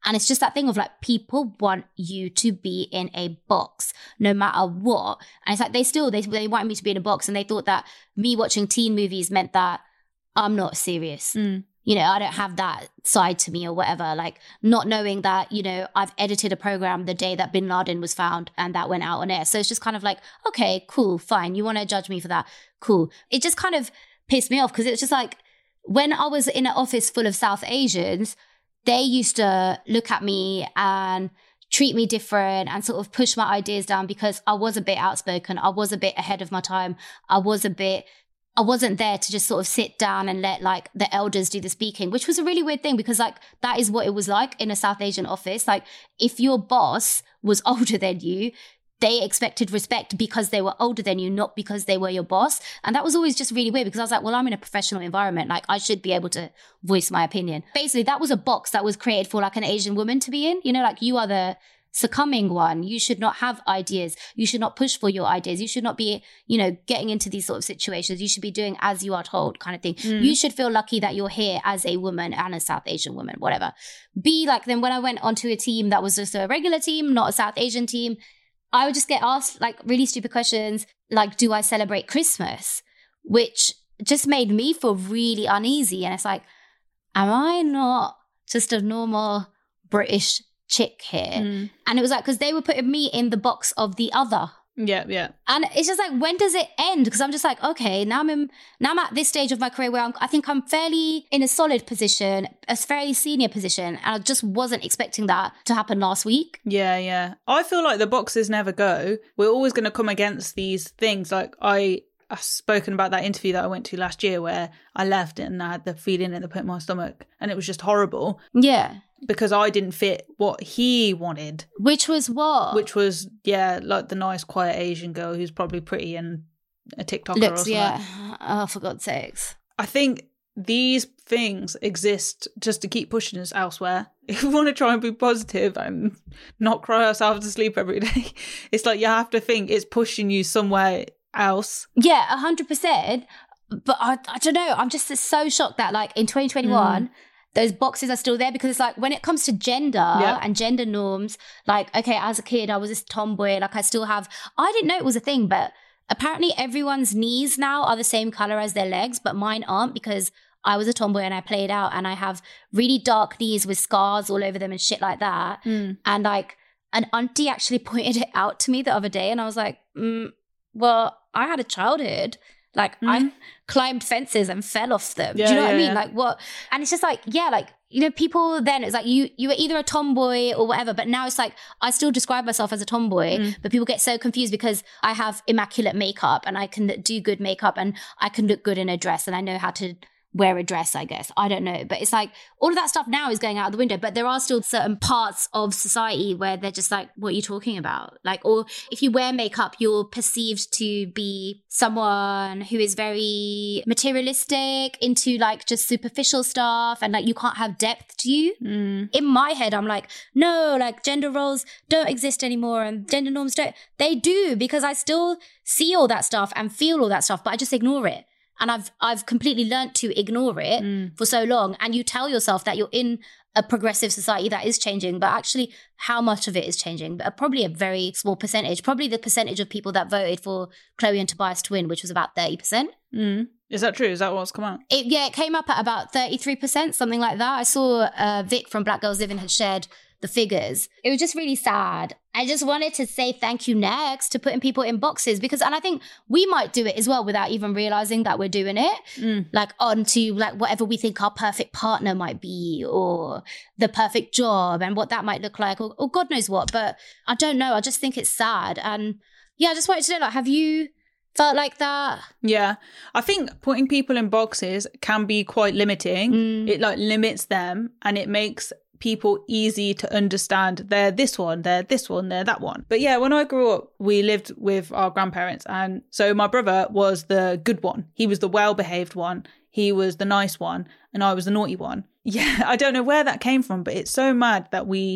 And it's just that thing of like, people want you to be in a box no matter what. And it's like, they still, they, they want me to be in a box. And they thought that me watching teen movies meant that I'm not serious. Mm. You know, I don't have that side to me or whatever. Like, not knowing that, you know, I've edited a program the day that Bin Laden was found and that went out on air. So it's just kind of like, okay, cool, fine. You want to judge me for that? Cool. It just kind of pissed me off because it's just like, when I was in an office full of South Asians, they used to look at me and treat me different and sort of push my ideas down because I was a bit outspoken. I was a bit ahead of my time. I was a bit... I wasn't there to just sort of sit down and let like the elders do the speaking, which was a really weird thing because like that is what it was like in a South Asian office. Like if your boss was older than you, they expected respect because they were older than you, not because they were your boss. And that was always just really weird because I was like, well, I'm in a professional environment. Like I should be able to voice my opinion. Basically, that was a box that was created for like an Asian woman to be in. You know, like you are the succumbing one. You should not have ideas. You should not push for your ideas. You should not be, you know, getting into these sort of situations. You should be doing as you are told kind of thing. Mm. You should feel lucky that you're here as a woman and a South Asian woman, whatever. Be like, then when I went onto a team that was just a regular team, not a South Asian team, I would just get asked like really stupid questions like, do I celebrate Christmas? Which just made me feel really uneasy. And it's like, am I not just a normal British chick here? Mm. And it was like, because they were putting me in the box of the other. Yeah, yeah. And it's just like, when does it end? Because I'm just like, okay, now I'm in, now I'm at this stage of my career where I'm, I think I'm fairly in a solid position, a fairly senior position, and I just wasn't expecting that to happen last week. Yeah, yeah. I feel like the boxes never go. We're always going to come against these things. Like I, I've spoken about that interview that I went to last year where I left and I had the feeling in the pit in my stomach, and it was just horrible. Yeah. Because I didn't fit what he wanted. Which was what? Which was, yeah, like the nice, quiet Asian girl who's probably pretty and a TikToker Looks, or something. Yeah. Oh, for God's sakes. I think these things exist just to keep pushing us elsewhere. If we want to try and be positive and not cry ourselves to sleep every day, it's like you have to think it's pushing you somewhere else. Yeah, one hundred percent. But I, I don't know. I'm just so shocked that like in twenty twenty-one... Mm. Those boxes are still there because it's like when it comes to gender yep. and gender norms, like, okay, as a kid, I was this tomboy. Like I still have, I didn't know it was a thing, but apparently everyone's knees now are the same color as their legs, but mine aren't because I was a tomboy and I played out and I have really dark knees with scars all over them and shit like that. Mm. And like an auntie actually pointed it out to me the other day and I was like, mm, well, I had a childhood. Like mm. I climbed fences and fell off them. Yeah, Do you know yeah, what I mean? Yeah. Like what? And it's just like, yeah, like, you know, people then, it's like you you were either a tomboy or whatever, but now it's like, I still describe myself as a tomboy, mm. but people get so confused because I have immaculate makeup and I can do good makeup and I can look good in a dress and I know how to wear a dress, I guess. I don't know. But it's like all of that stuff now is going out the window, but there are still certain parts of society where they're just like, what are you talking about? Like, or if you wear makeup, you're perceived to be someone who is very materialistic, into like just superficial stuff, and like you can't have depth to you. Mm. In my head, I'm like, no, like gender roles don't exist anymore and gender norms don't. They do, because I still see all that stuff and feel all that stuff, but I just ignore it. And I've I've completely learnt to ignore it mm. for so long. And you tell yourself that you're in a progressive society that is changing, but actually how much of it is changing? But probably a very small percentage. Probably the percentage of people that voted for Chloe and Tobias to win, which was about thirty percent. Mm. Is that true? Is that what's come out? It, yeah, it came up at about thirty-three percent, something like that. I saw uh, Vic from Black Girls Living had shared the figures. It was just really sad. I just wanted to say thank you next to putting people in boxes because, and I think we might do it as well without even realizing that we're doing it. Mm. Like onto like whatever we think our perfect partner might be or the perfect job and what that might look like or, or God knows what. But I don't know. I just think it's sad. And yeah, I just wanted to know, like, have you felt like that? Yeah. I think putting people in boxes can be quite limiting. Mm. It like limits them and it makes people easy to understand. They're this one, they're this one, they're that one. But yeah, when I grew up, we lived with our grandparents. And so my brother was the good one. He was the well-behaved one. He was the nice one. And I was the naughty one. Yeah, I don't know where that came from, but it's so mad that we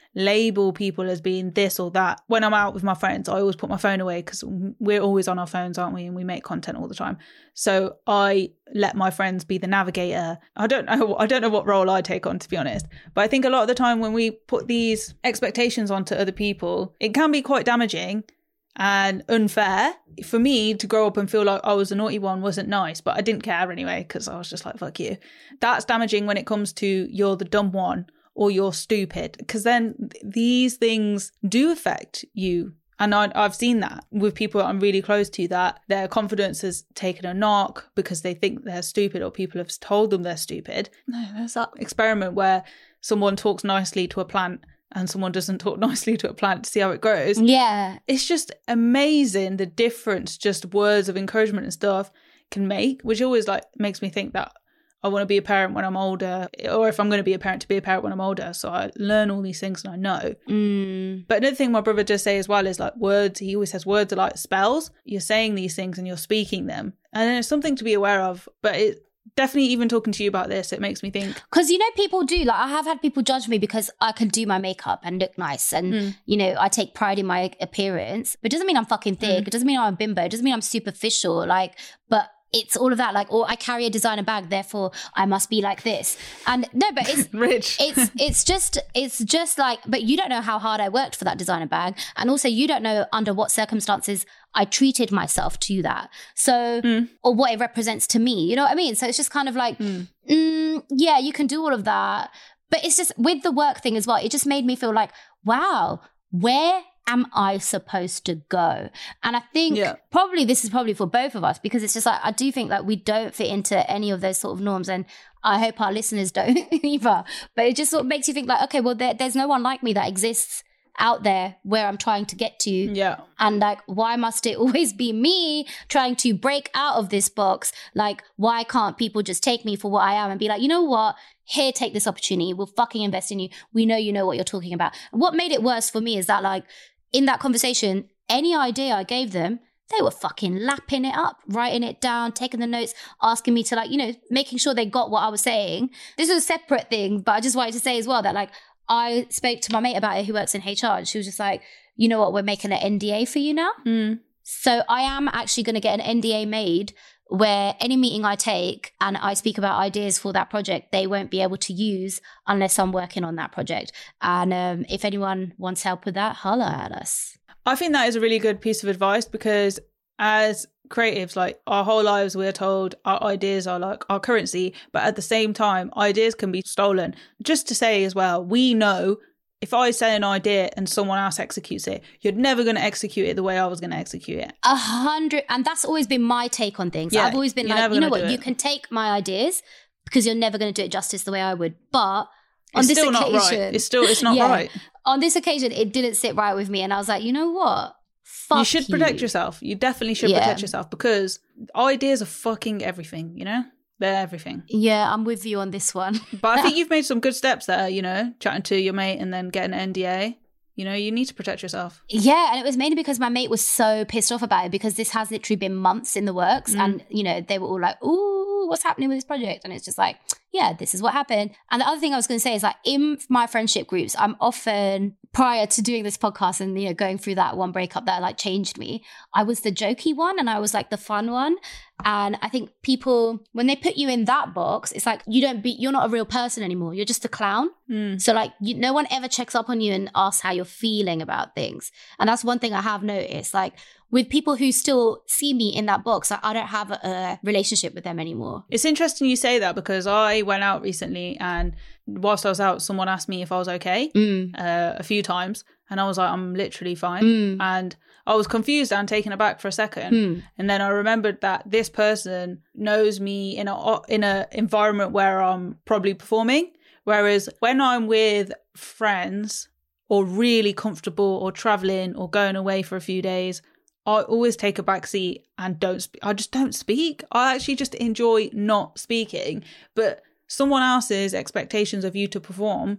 label people as being this or that. When I'm out with my friends, I always put my phone away because we're always on our phones, aren't we? And we make content all the time. So I let my friends be the navigator. I don't know. I don't know what role I take on, to be honest. But I think a lot of the time when we put these expectations onto other people, it can be quite damaging and unfair. For me to grow up and feel like I was the naughty one wasn't nice, but I didn't care anyway because I was just like, fuck you. That's damaging when it comes to you're the dumb one or you're stupid, because then these things do affect you. And I, I've seen that with people that I'm really close to, that their confidence has taken a knock because they think they're stupid or people have told them they're stupid. There's that experiment where someone talks nicely to a plant and someone doesn't talk nicely to a plant to see how it grows. Yeah. It's just amazing the difference just words of encouragement and stuff can make, which always like makes me think that I want to be a parent when I'm older, or if I'm going to be a parent, to be a parent when I'm older. So I learn all these things and I know. Mm. But another thing my brother does say as well is like words. He always says words are like spells. You're saying these things and you're speaking them. And it's something to be aware of. But it definitely, even talking to you about this, it makes me think. Because, you know, people do. Like, I have had people judge me because I can do my makeup and look nice. And, mm. you know, I take pride in my appearance. But it doesn't mean I'm fucking thick. Mm. It doesn't mean I'm a bimbo. It doesn't mean I'm superficial. Like, but it's all of that, like, or I carry a designer bag, therefore I must be like this. And no, but it's rich. It's it's just it's just like, but you don't know how hard I worked for that designer bag, and also you don't know under what circumstances I treated myself to that. So, mm. or what it represents to me. You know what I mean? So it's just kind of like, mm. Mm, yeah, you can do all of that, but it's just with the work thing as well. It just made me feel like, wow, where am I supposed to go? And I think yeah. probably this is probably for both of us, because it's just like, I do think that we don't fit into any of those sort of norms, and I hope our listeners don't either. But it just sort of makes you think like, okay, well, there, there's no one like me that exists out there where I'm trying to get to. Yeah. And like, why must it always be me trying to break out of this box? Like, why can't people just take me for what I am and be like, you know what? Here, take this opportunity. We'll fucking invest in you. We know you know what you're talking about. And what made it worse for me is that, like, in that conversation, any idea I gave them, they were fucking lapping it up, writing it down, taking the notes, asking me to, like, you know, making sure they got what I was saying. This was a separate thing, but I just wanted to say as well that, like, I spoke to my mate about it who works in H R, and she was just like, you know what, we're making an N D A for you now. Mm. So I am actually going to get an N D A made where any meeting I take and I speak about ideas for that project, they won't be able to use unless I'm working on that project. And um, if anyone wants help with that, holla at us. I think that is a really good piece of advice, because as creatives, like, our whole lives we're told our ideas are like our currency, but at the same time, ideas can be stolen. Just to say as well, we know if I say an idea and someone else executes it, you're never going to execute it the way I was going to execute it. A hundred. And that's always been my take on things. Yeah, I've always been like, you know what, you can take my ideas because you're never going to do it justice the way I would. But on it's this still occasion, not right. It's still, it's not yeah, right. On this occasion, it didn't sit right with me. And I was like, you know what? Fuck you should protect you. yourself. You definitely should yeah. protect yourself, because ideas are fucking everything, you know? They're everything. Yeah, I'm with you on this one. But I think you've made some good steps there, you know, chatting to your mate and then getting an N D A. You know, you need to protect yourself. Yeah, and it was mainly because my mate was so pissed off about it, because this has literally been months in the works. Mm. And, you know, they were all like, ooh, what's happening with this project? And it's just like, yeah, this is what happened. And the other thing I was going to say is, like, in my friendship groups, I'm often, prior to doing this podcast and, you know, going through that one breakup that, like, changed me, I was the jokey one and I was, like, the fun one. And I think people, when they put you in that box, it's like, you don't be, you're not a real person anymore. You're just a clown. Mm. So, like, you, no one ever checks up on you and asks how you're feeling about things. And that's one thing I have noticed. Like, with people who still see me in that box, like, I don't have a, a relationship with them anymore. It's interesting you say that, because I went out recently and whilst I was out, someone asked me if I was okay mm. uh, a few times. And I was like, I'm literally fine. Mm. And I was confused and taken aback for a second. Mm. And then I remembered that this person knows me in a in a environment where I'm probably performing. Whereas when I'm with friends or really comfortable or traveling or going away for a few days, I always take a back seat and don't speak. I just don't speak. I actually just enjoy not speaking. But someone else's expectations of you to perform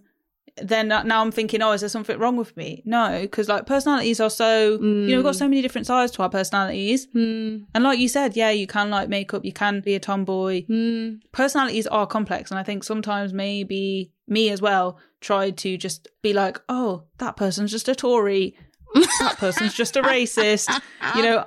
then now I'm thinking, oh, is there something wrong with me? No, because like personalities are so, Mm. you know, we've got so many different sides to our personalities. Mm. And like you said, yeah, you can like make up, you can be a tomboy. Mm. Personalities are complex. And I think sometimes maybe me as well tried to just be like, oh, that person's just a Tory. That person's just a racist, you know,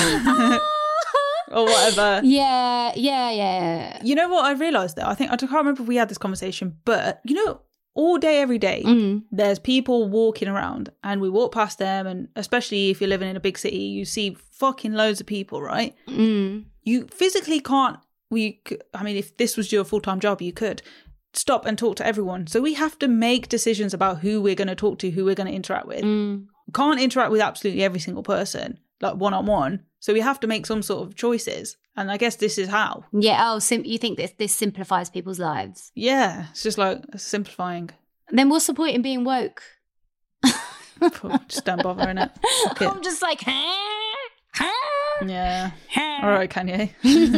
or whatever. Yeah, yeah, yeah. You know what I realised though? I think, I can't remember if we had this conversation, but you know, all day, every day, Mm. there's people walking around and we walk past them. And especially if you're living in a big city, you see fucking loads of people, right? Mm. You physically can't, we, c- I mean, if this was your full-time job, you could stop and talk to everyone. So we have to make decisions about who we're going to talk to, who we're going to interact with. Mm. We can't interact with absolutely every single person, like one-on-one. So we have to make some sort of choices. And I guess this is how. Yeah, oh, sim- you think this, this simplifies people's lives? Yeah, it's just like simplifying. Then what's the point in being woke? Just don't bother, innit? Fuck it. I'm just like, huh? Huh? Yeah. All right, Kanye.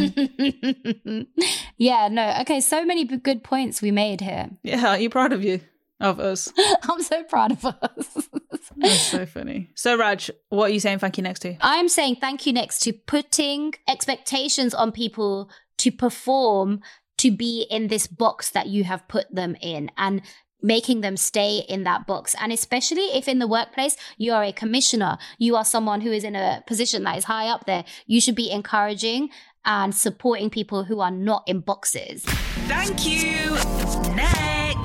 Yeah, no. Okay, so many b- good points we made here. Yeah, are you proud of you? Of us? I'm so proud of us. That's so funny. So, Raj, what are you saying thank you next to? I'm saying thank you next to putting expectations on people to perform, to be in this box that you have put them in, and making them stay in that box. And especially if in the workplace, you are a commissioner, you are someone who is in a position that is high up there, you should be encouraging and supporting people who are not in boxes. Thank you. Next.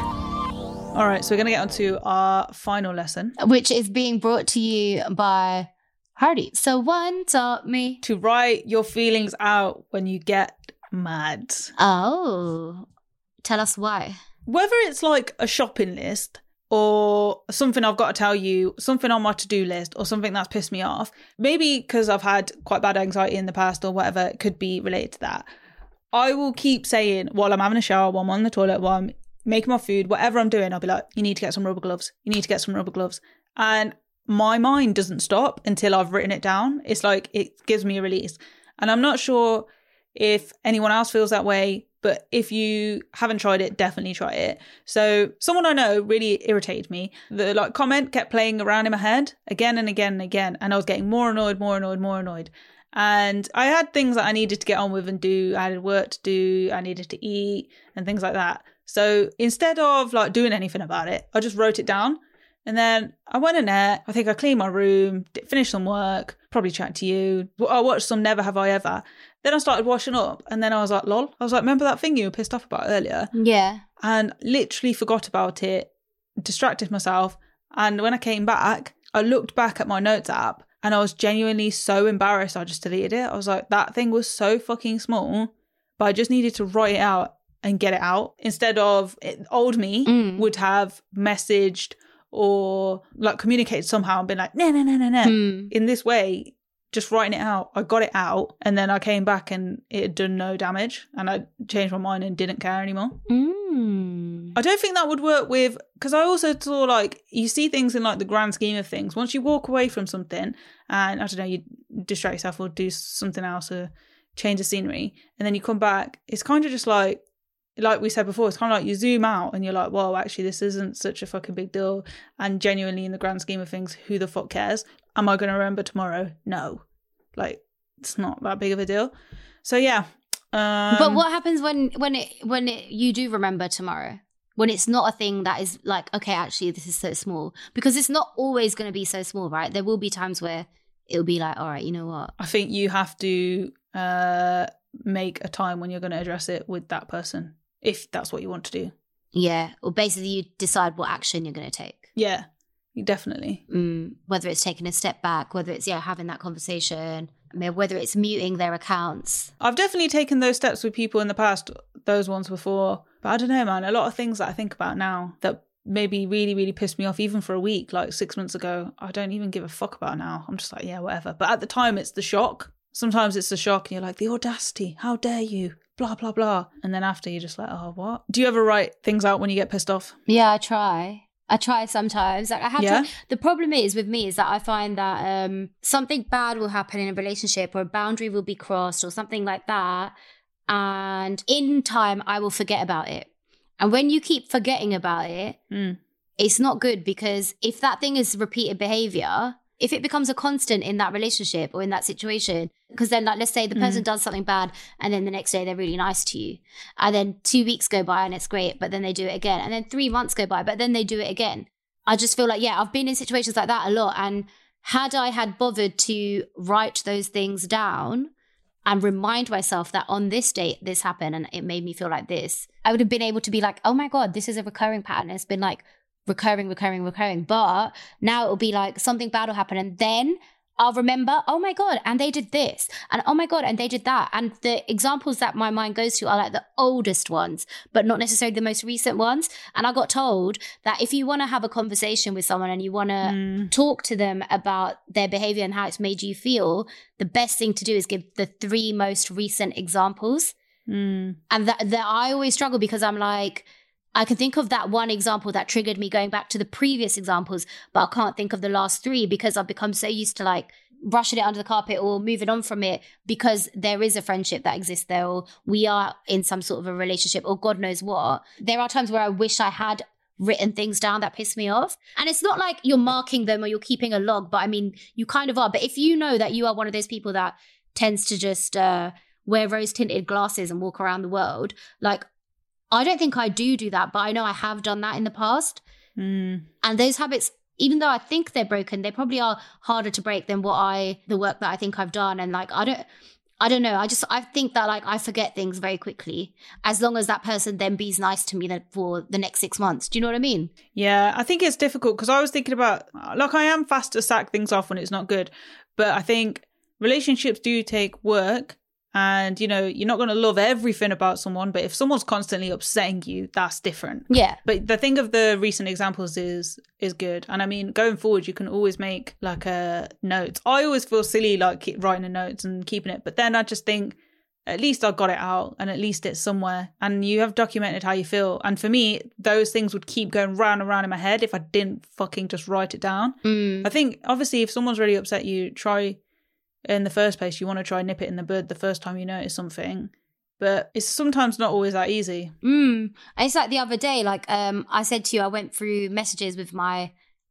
All right, so we're going to get on to our final lesson. Which is being brought to you by Hardy. So one taught me. To write your feelings out when you get mad. Oh, tell us why. Whether it's like a shopping list or something I've got to tell you, something on my to-do list or something that's pissed me off, maybe because I've had quite bad anxiety in the past or whatever, it could be related to that. I will keep saying while I'm having a shower, while I'm on the toilet, while I'm making my food, whatever I'm doing, I'll be like, you need to get some rubber gloves. You need to get some rubber gloves. And my mind doesn't stop until I've written it down. It's like it gives me a release. And I'm not sure if anyone else feels that way, but if you haven't tried it, definitely try it. So someone I know really irritated me. The like comment kept playing around in my head again and again and again. And I was getting more annoyed, more annoyed, more annoyed. And I had things that I needed to get on with and do. I had work to do. I needed to eat and things like that. So instead of like doing anything about it, I just wrote it down. And then I went in there. I think I cleaned my room, finished some work, probably chatted to you. I watched some Never Have I Ever. Then I started washing up. And then I was like, lol. I was like, remember that thing you were pissed off about earlier? Yeah. And literally forgot about it, distracted myself. And when I came back, I looked back at my notes app and I was genuinely so embarrassed. I just deleted it. I was like, that thing was so fucking small, but I just needed to write it out and get it out. Instead of it, old me Mm. would have messaged or like communicated somehow and been like, no, no, no, no, no. Mm. In this way, just writing it out, I got it out. And then I came back and it had done no damage. And I changed my mind and didn't care anymore. Mm. I don't think that would work with, because I also saw like, you see things in like the grand scheme of things. Once you walk away from something and I don't know, you distract yourself or do something else or change the scenery and then you come back, it's kind of just like, like we said before, it's kind of like you zoom out and you're like, well, actually, this isn't such a fucking big deal. And genuinely, in the grand scheme of things, who the fuck cares? Am I going to remember tomorrow? No. Like, it's not that big of a deal. So, yeah. Um, But what happens when when it when it, you do remember tomorrow? When it's not a thing that is like, okay, actually, this is so small. Because it's not always going to be so small, right? There will be times where it'll be like, all right, you know what? I think you have to uh, make a time when you're going to address it with that person, if that's what you want to do. Yeah. Or basically you decide what action you're going to take. Yeah, definitely. Mm, whether it's taking a step back, whether it's, yeah, having that conversation, I mean, whether it's muting their accounts. I've definitely taken those steps with people in the past, those ones before. But I don't know, man. A lot of things that I think about now that maybe really, really pissed me off, even for a week, like six months ago, I don't even give a fuck about now. I'm just like, yeah, whatever. But at the time, it's the shock. Sometimes it's the shock and you're like, the audacity, how dare you? Blah, blah, blah. And then after you're just like, oh, what? Do you ever write things out when you get pissed off? Yeah, I try. I try sometimes. Like I have Yeah? to. The problem is with me is that I find that um, something bad will happen in a relationship, or a boundary will be crossed, or something like that, and in time I will forget about it. And when you keep forgetting about it, Mm. it's not good, because if that thing is repeated behavior, if it becomes a constant in that relationship or in that situation, because then, like, let's say the person mm. does something bad and then the next day they're really nice to you, and then two weeks go by and it's great, but then they do it again, and then three months go by, but then they do it again. I just feel like, yeah, I've been in situations like that a lot, and had I had bothered to write those things down and remind myself that on this date this happened and it made me feel like this, I would have been able to be like, oh my God, this is a recurring pattern. It's been like recurring, recurring, recurring. But now it'll be like something bad will happen, and then I'll remember, oh my God, and they did this, and oh my God, and they did that. And the examples that my mind goes to are like the oldest ones, but not necessarily the most recent ones. And I got told that if you want to have a conversation with someone and you want to mm. talk to them about their behavior and how it's made you feel, the best thing to do is give the three most recent examples. Mm. And that, that I always struggle, because I'm like, I can think of that one example that triggered me going back to the previous examples, but I can't think of the last three, because I've become so used to like brushing it under the carpet or moving on from it, because there is a friendship that exists there, or we are in some sort of a relationship, or God knows what. There are times where I wish I had written things down that piss me off. And it's not like you're marking them or you're keeping a log, but I mean, you kind of are. But if you know that you are one of those people that tends to just uh, wear rose tinted glasses and walk around the world, like, I don't think I do do that, but I know I have done that in the past. Mm. And those habits, even though I think they're broken, they probably are harder to break than what I, the work that I think I've done. And like, I don't, I don't know. I just, I think that like I forget things very quickly, as long as that person then be's nice to me then for the next six months. Do you know what I mean? Yeah, I think it's difficult, because I was thinking about, like, I am fast to sack things off when it's not good. But I think relationships do take work. And, you know, you're not going to love everything about someone, but if someone's constantly upsetting you, that's different. Yeah. But the thing of the recent examples is is good. And I mean, going forward, you can always make like a note. I always feel silly like keep writing a note and keeping it. But then I just think, at least I got it out, and at least it's somewhere. And you have documented how you feel. And for me, those things would keep going round and round in my head if I didn't fucking just write it down. Mm. I think, obviously, if someone's really upset you, try... in the first place, you want to try and nip it in the bud the first time you notice something, but it's sometimes not always that easy. Mm. It's like the other day, like um, I said to you, I went through messages with my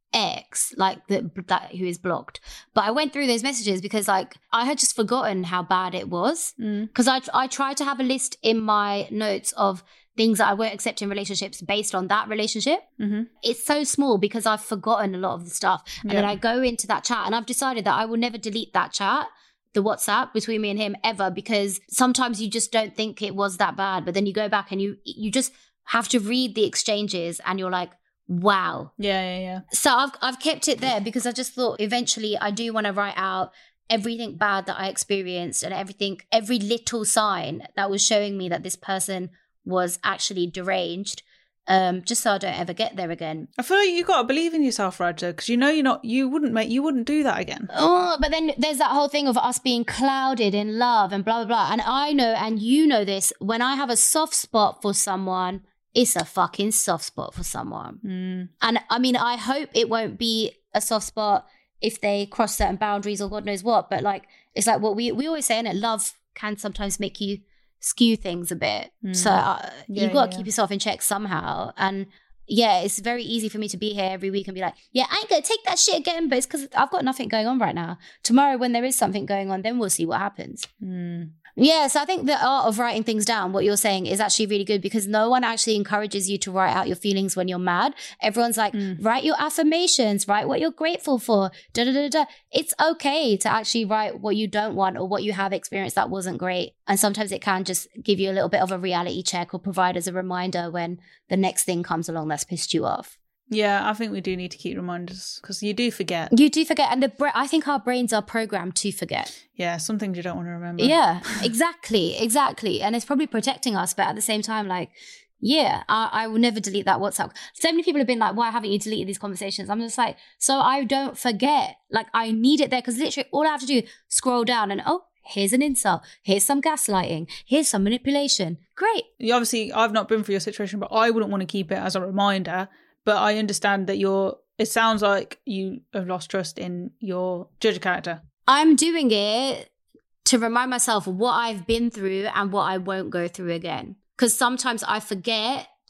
ex, like the, that who is blocked, but I went through those messages because like I had just forgotten how bad it was, because mm. I I tried to have a list in my notes of things that I won't accept in relationships based on that relationship. Mm-hmm. It's so small because I've forgotten a lot of the stuff. And yeah. then I go into that chat and I've decided that I will never delete that chat, the WhatsApp between me and him ever, because sometimes you just don't think it was that bad. But then you go back and you you just have to read the exchanges and you're like, wow. Yeah, yeah, yeah. So I've I've kept it there because I just thought eventually I do want to write out everything bad that I experienced and everything, every little sign that was showing me that this person was actually deranged, um, just so I don't ever get there again. I feel like you got to believe in yourself, Raja, because you know you're not, you wouldn't make, you wouldn't do that again. Oh, but then there's that whole thing of us being clouded in love and blah, blah, blah. And I know, and you know this, when I have a soft spot for someone, it's a fucking soft spot for someone. Mm. And I mean, I hope it won't be a soft spot if they cross certain boundaries or God knows what. But like, it's like what we, we always say, innit? Love can sometimes make you skew things a bit. Mm. So uh, yeah, you've got to yeah. keep yourself in check somehow. And yeah, it's very easy for me to be here every week and be like, yeah, I ain't going to take that shit again. But it's because I've got nothing going on right now. Tomorrow, when there is something going on, then we'll see what happens. Mm. Yeah, so I think the art of writing things down, what you're saying, is actually really good because no one actually encourages you to write out your feelings when you're mad. Everyone's like, mm. write your affirmations, write what you're grateful for, da da da da. It's okay to actually write what you don't want or what you have experienced that wasn't great. And sometimes it can just give you a little bit of a reality check or provide as a reminder when the next thing comes along that's pissed you off. Yeah, I think we do need to keep reminders because you do forget. You do forget. And the bra- I think our brains are programmed to forget. Yeah, some things you don't want to remember. Yeah, exactly. Exactly. And it's probably protecting us. But at the same time, like, yeah, I, I will never delete that WhatsApp. So many people have been like, why haven't you deleted these conversations? I'm just like, so I don't forget. Like, I need it there because literally all I have to do is scroll down and, oh, here's an insult. Here's some gaslighting. Here's some manipulation. Great. Yeah, obviously, I've not been through your situation, but I wouldn't want to keep it as a reminder. But I understand that you're, it sounds like you have lost trust in your judge character. I'm doing it to remind myself of what I've been through and what I won't go through again. Because sometimes I forget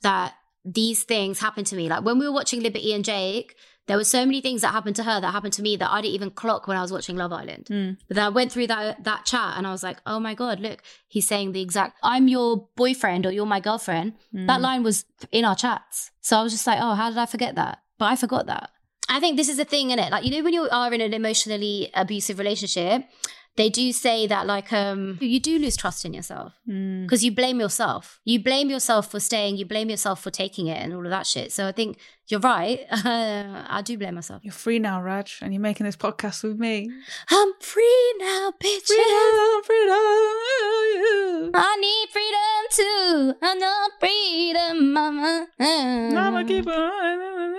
that these things happen to me. Like when we were watching Liberty and Jake, there were so many things that happened to her that happened to me that I didn't even clock when I was watching Love Island. Mm. But then I went through that that chat and I was like, oh my God, look, he's saying the exact, I'm your boyfriend or you're my girlfriend. Mm. That line was in our chats. So I was just like, oh, how did I forget that? But I forgot that. I think this is the thing, innit? Like, you know, when you are in an emotionally abusive relationship, they do say that, like, um, you do lose trust in yourself because mm. you blame yourself. You blame yourself for staying. You blame yourself for taking it and all of that shit. So I think you're right. Uh, I do blame myself. You're free now, Raj, and you're making this podcast with me. I'm free now, bitches. Freedom, freedom. I need freedom too. I know freedom, mama. Mama, keep on.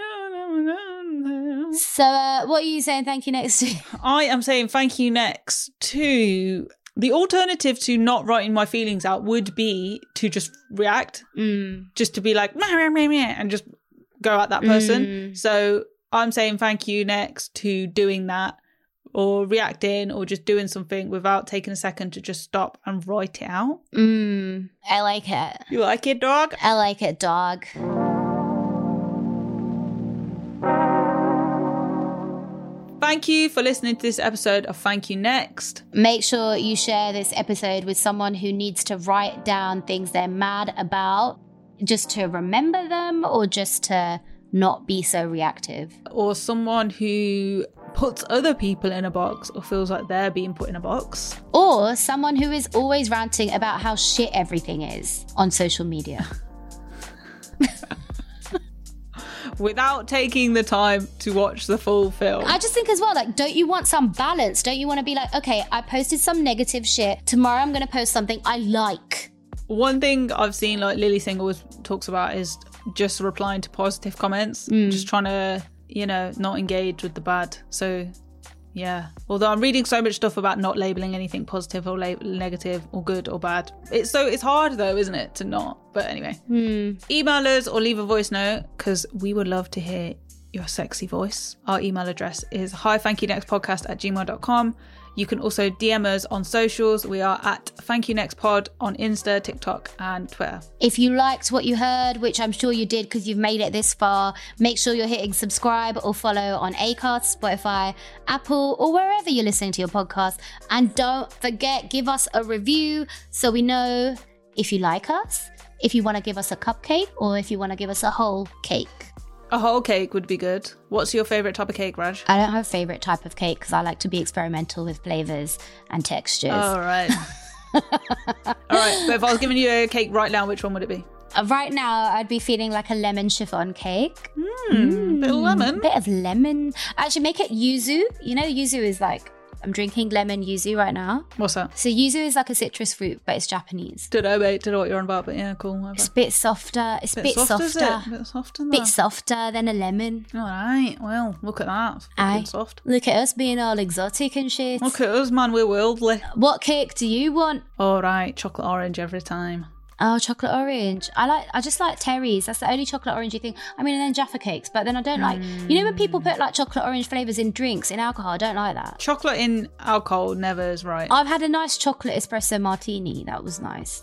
So uh, what are you saying thank you next to? I am saying thank you next to... The alternative to not writing my feelings out would be to just react. Mm. Just to be like, meh, meh, meh, meh, and just go at that person. Mm. So I'm saying thank you next to doing that or reacting or just doing something without taking a second to just stop and write it out. Mm. I like it. You like it, dog? I like it, dog. Thank you for listening to this episode of Thank You Next. Make sure you share this episode with someone who needs to write down things they're mad about, just to remember them or just to not be so reactive. Or someone who puts other people in a box or feels like they're being put in a box. Or someone who is always ranting about how shit everything is on social media. Without taking the time to watch the full film. I just think as well, like, don't you want some balance? Don't you want to be like, okay, I posted some negative shit. Tomorrow I'm going to post something I like. One thing I've seen, like Lily Singh always talks about, is just replying to positive comments. Mm. Just trying to, you know, not engage with the bad. So, yeah. Although I'm reading so much stuff about not labelling anything positive or lab- negative or good or bad. It's so it's hard though, isn't it, to not? But anyway. Mm. Email us or leave a voice note because we would love to hear your sexy voice. Our email address is hi thank you next podcast at gmail dot com. You can also D M us on socials. We are at Thank You Next Pod on Insta, TikTok and Twitter. If you liked what you heard, which I'm sure you did because you've made it this far, make sure you're hitting subscribe or follow on Acast, Spotify, Apple or wherever you're listening to your podcast. And don't forget, give us a review so we know if you like us, if you want to give us a cupcake or if you want to give us a whole cake. A whole cake would be good. What's your favourite type of cake, Raj? I don't have a favourite type of cake because I like to be experimental with flavours and textures. All right. All right. But if I was giving you a cake right now, which one would it be? Uh, right now, I'd be feeling like a lemon chiffon cake. Mm, mm. Bit of lemon. Bit of lemon. Actually, make it yuzu. You know, yuzu is like... I'm drinking lemon yuzu right now. What's that? So yuzu is like a citrus fruit, but it's Japanese. Don't know, mate. Don't know what you're on about, but yeah, cool. Whatever. It's a bit softer. It's a bit, bit softer. softer. Is it? A bit softer than bit that. softer than a lemon. All right. Well, look at that. It's fucking soft. Look at us being all exotic and shit. Look at us, man. We're worldly. What cake do you want? All right. Chocolate orange every time. Oh, chocolate orange. I like. I just like Terry's. That's the only chocolate orangey thing. I mean, and then Jaffa cakes. But then I don't mm. like. You know when people put like chocolate orange flavours in drinks, in alcohol? I don't like that. Chocolate in alcohol never is right. I've had a nice chocolate espresso martini. That was nice.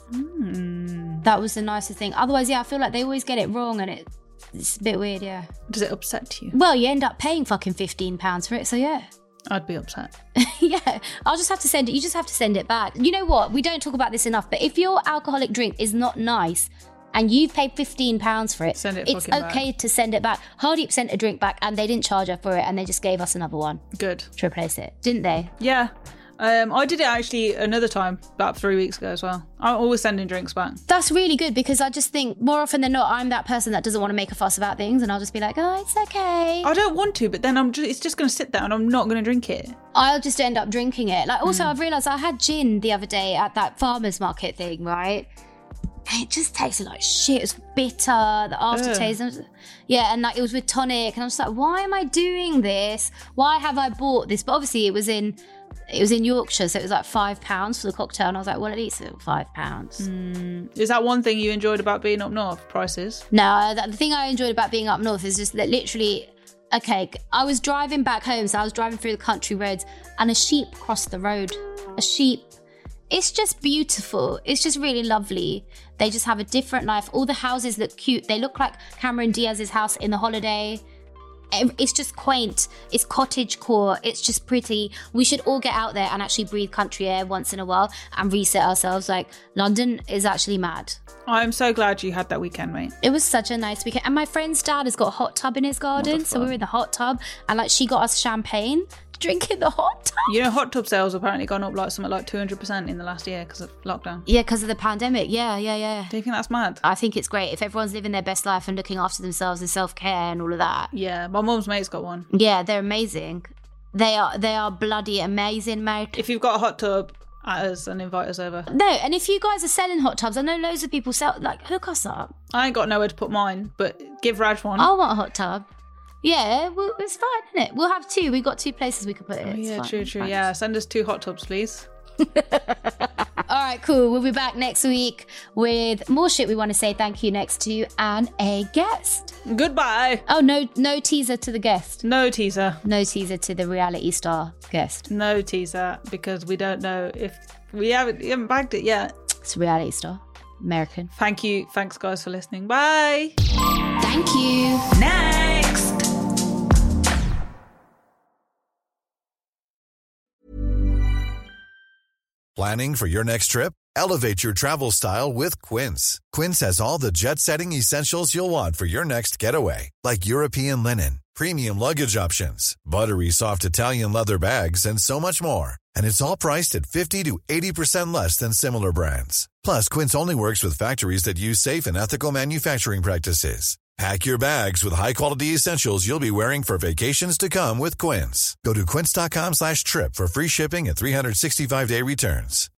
Mm. That was the nicest thing. Otherwise, yeah, I feel like they always get it wrong, and it, it's a bit weird. Yeah. Does it upset you? Well, you end up paying fucking fifteen pounds for it. So yeah. I'd be upset. Yeah, I'll just have to send it. You just have to send it back. You know what? We don't talk about this enough, but if your alcoholic drink is not nice and you've paid fifteen pounds for it, send it it's okay back. to send it back. Hardeep sent a drink back and they didn't charge her for it and they just gave us another one. Good. To replace it. Didn't they? Yeah. Um, I did it actually another time, about three weeks ago as well. I'm always sending drinks back. That's really good because I just think more often than not, I'm that person that doesn't want to make a fuss about things and I'll just be like, oh, it's okay. I don't want to, but then I'm just, it's just going to sit there and I'm not going to drink it. I'll just end up drinking it. Like also, mm. I've realised I had gin the other day at that farmer's market thing, right? And it just tasted like shit. It was bitter, the aftertaste. Ugh. Yeah, and like it was with tonic. And I was like, why am I doing this? Why have I bought this? But obviously it was in... It was in Yorkshire, so it was like five pounds for the cocktail. And I was like, well, at least it was five pounds. Mm. Is that one thing you enjoyed about being up north, prices? No, the thing I enjoyed about being up north is just that literally, okay, I was driving back home, so I was driving through the country roads, and a sheep crossed the road. A sheep. it's just beautiful. It's just really lovely. They just have a different life. All the houses look cute. They look like Cameron Diaz's house in The Holiday. It's just quaint. It's cottage core. It's just pretty. We should all get out there and actually breathe country air once in a while and reset ourselves. Like, London is actually mad. I'm so glad you had that weekend, mate. It was such a nice weekend. And my friend's dad has got a hot tub in his garden. So we were in the hot tub and like she got us champagne to drink in the hot tub. You know, hot tub sales have apparently gone up like something like two hundred percent in the last year because of lockdown. Yeah, because of the pandemic. Yeah, yeah, yeah. Do you think that's mad? I think it's great. If everyone's living their best life and looking after themselves and self-care and all of that. Yeah, my mum's mate's got one. Yeah, they're amazing. They are they are bloody amazing, mate. If you've got a hot tub, at us and invite us over. No, and if you guys are selling hot tubs, I know loads of people sell, like, hook us up. I ain't got nowhere to put mine, but give Raj one. I want a hot tub. Yeah, well, it's fine, isn't it? We'll have two. We've got two places we could put it. Oh, yeah, fine, true, true. Yeah, send us two hot tubs, please. All right, cool. We'll be back next week with more shit we want to say thank you next to and a guest. Goodbye. Oh, no, no teaser to the guest. No teaser. No teaser to the reality star guest. No teaser because we don't know if we haven't, we haven't bagged it yet. It's a reality star. American. Thank you. Thanks, guys, for listening. Bye. Thank you. Next. Planning for your next trip? Elevate your travel style with Quince. Quince has all the jet-setting essentials you'll want for your next getaway, like European linen, premium luggage options, buttery soft Italian leather bags, and so much more. And it's all priced at fifty to eighty percent less than similar brands. Plus, Quince only works with factories that use safe and ethical manufacturing practices. Pack your bags with high-quality essentials you'll be wearing for vacations to come with Quince. Go to quince.com slash trip for free shipping and three sixty-five day returns.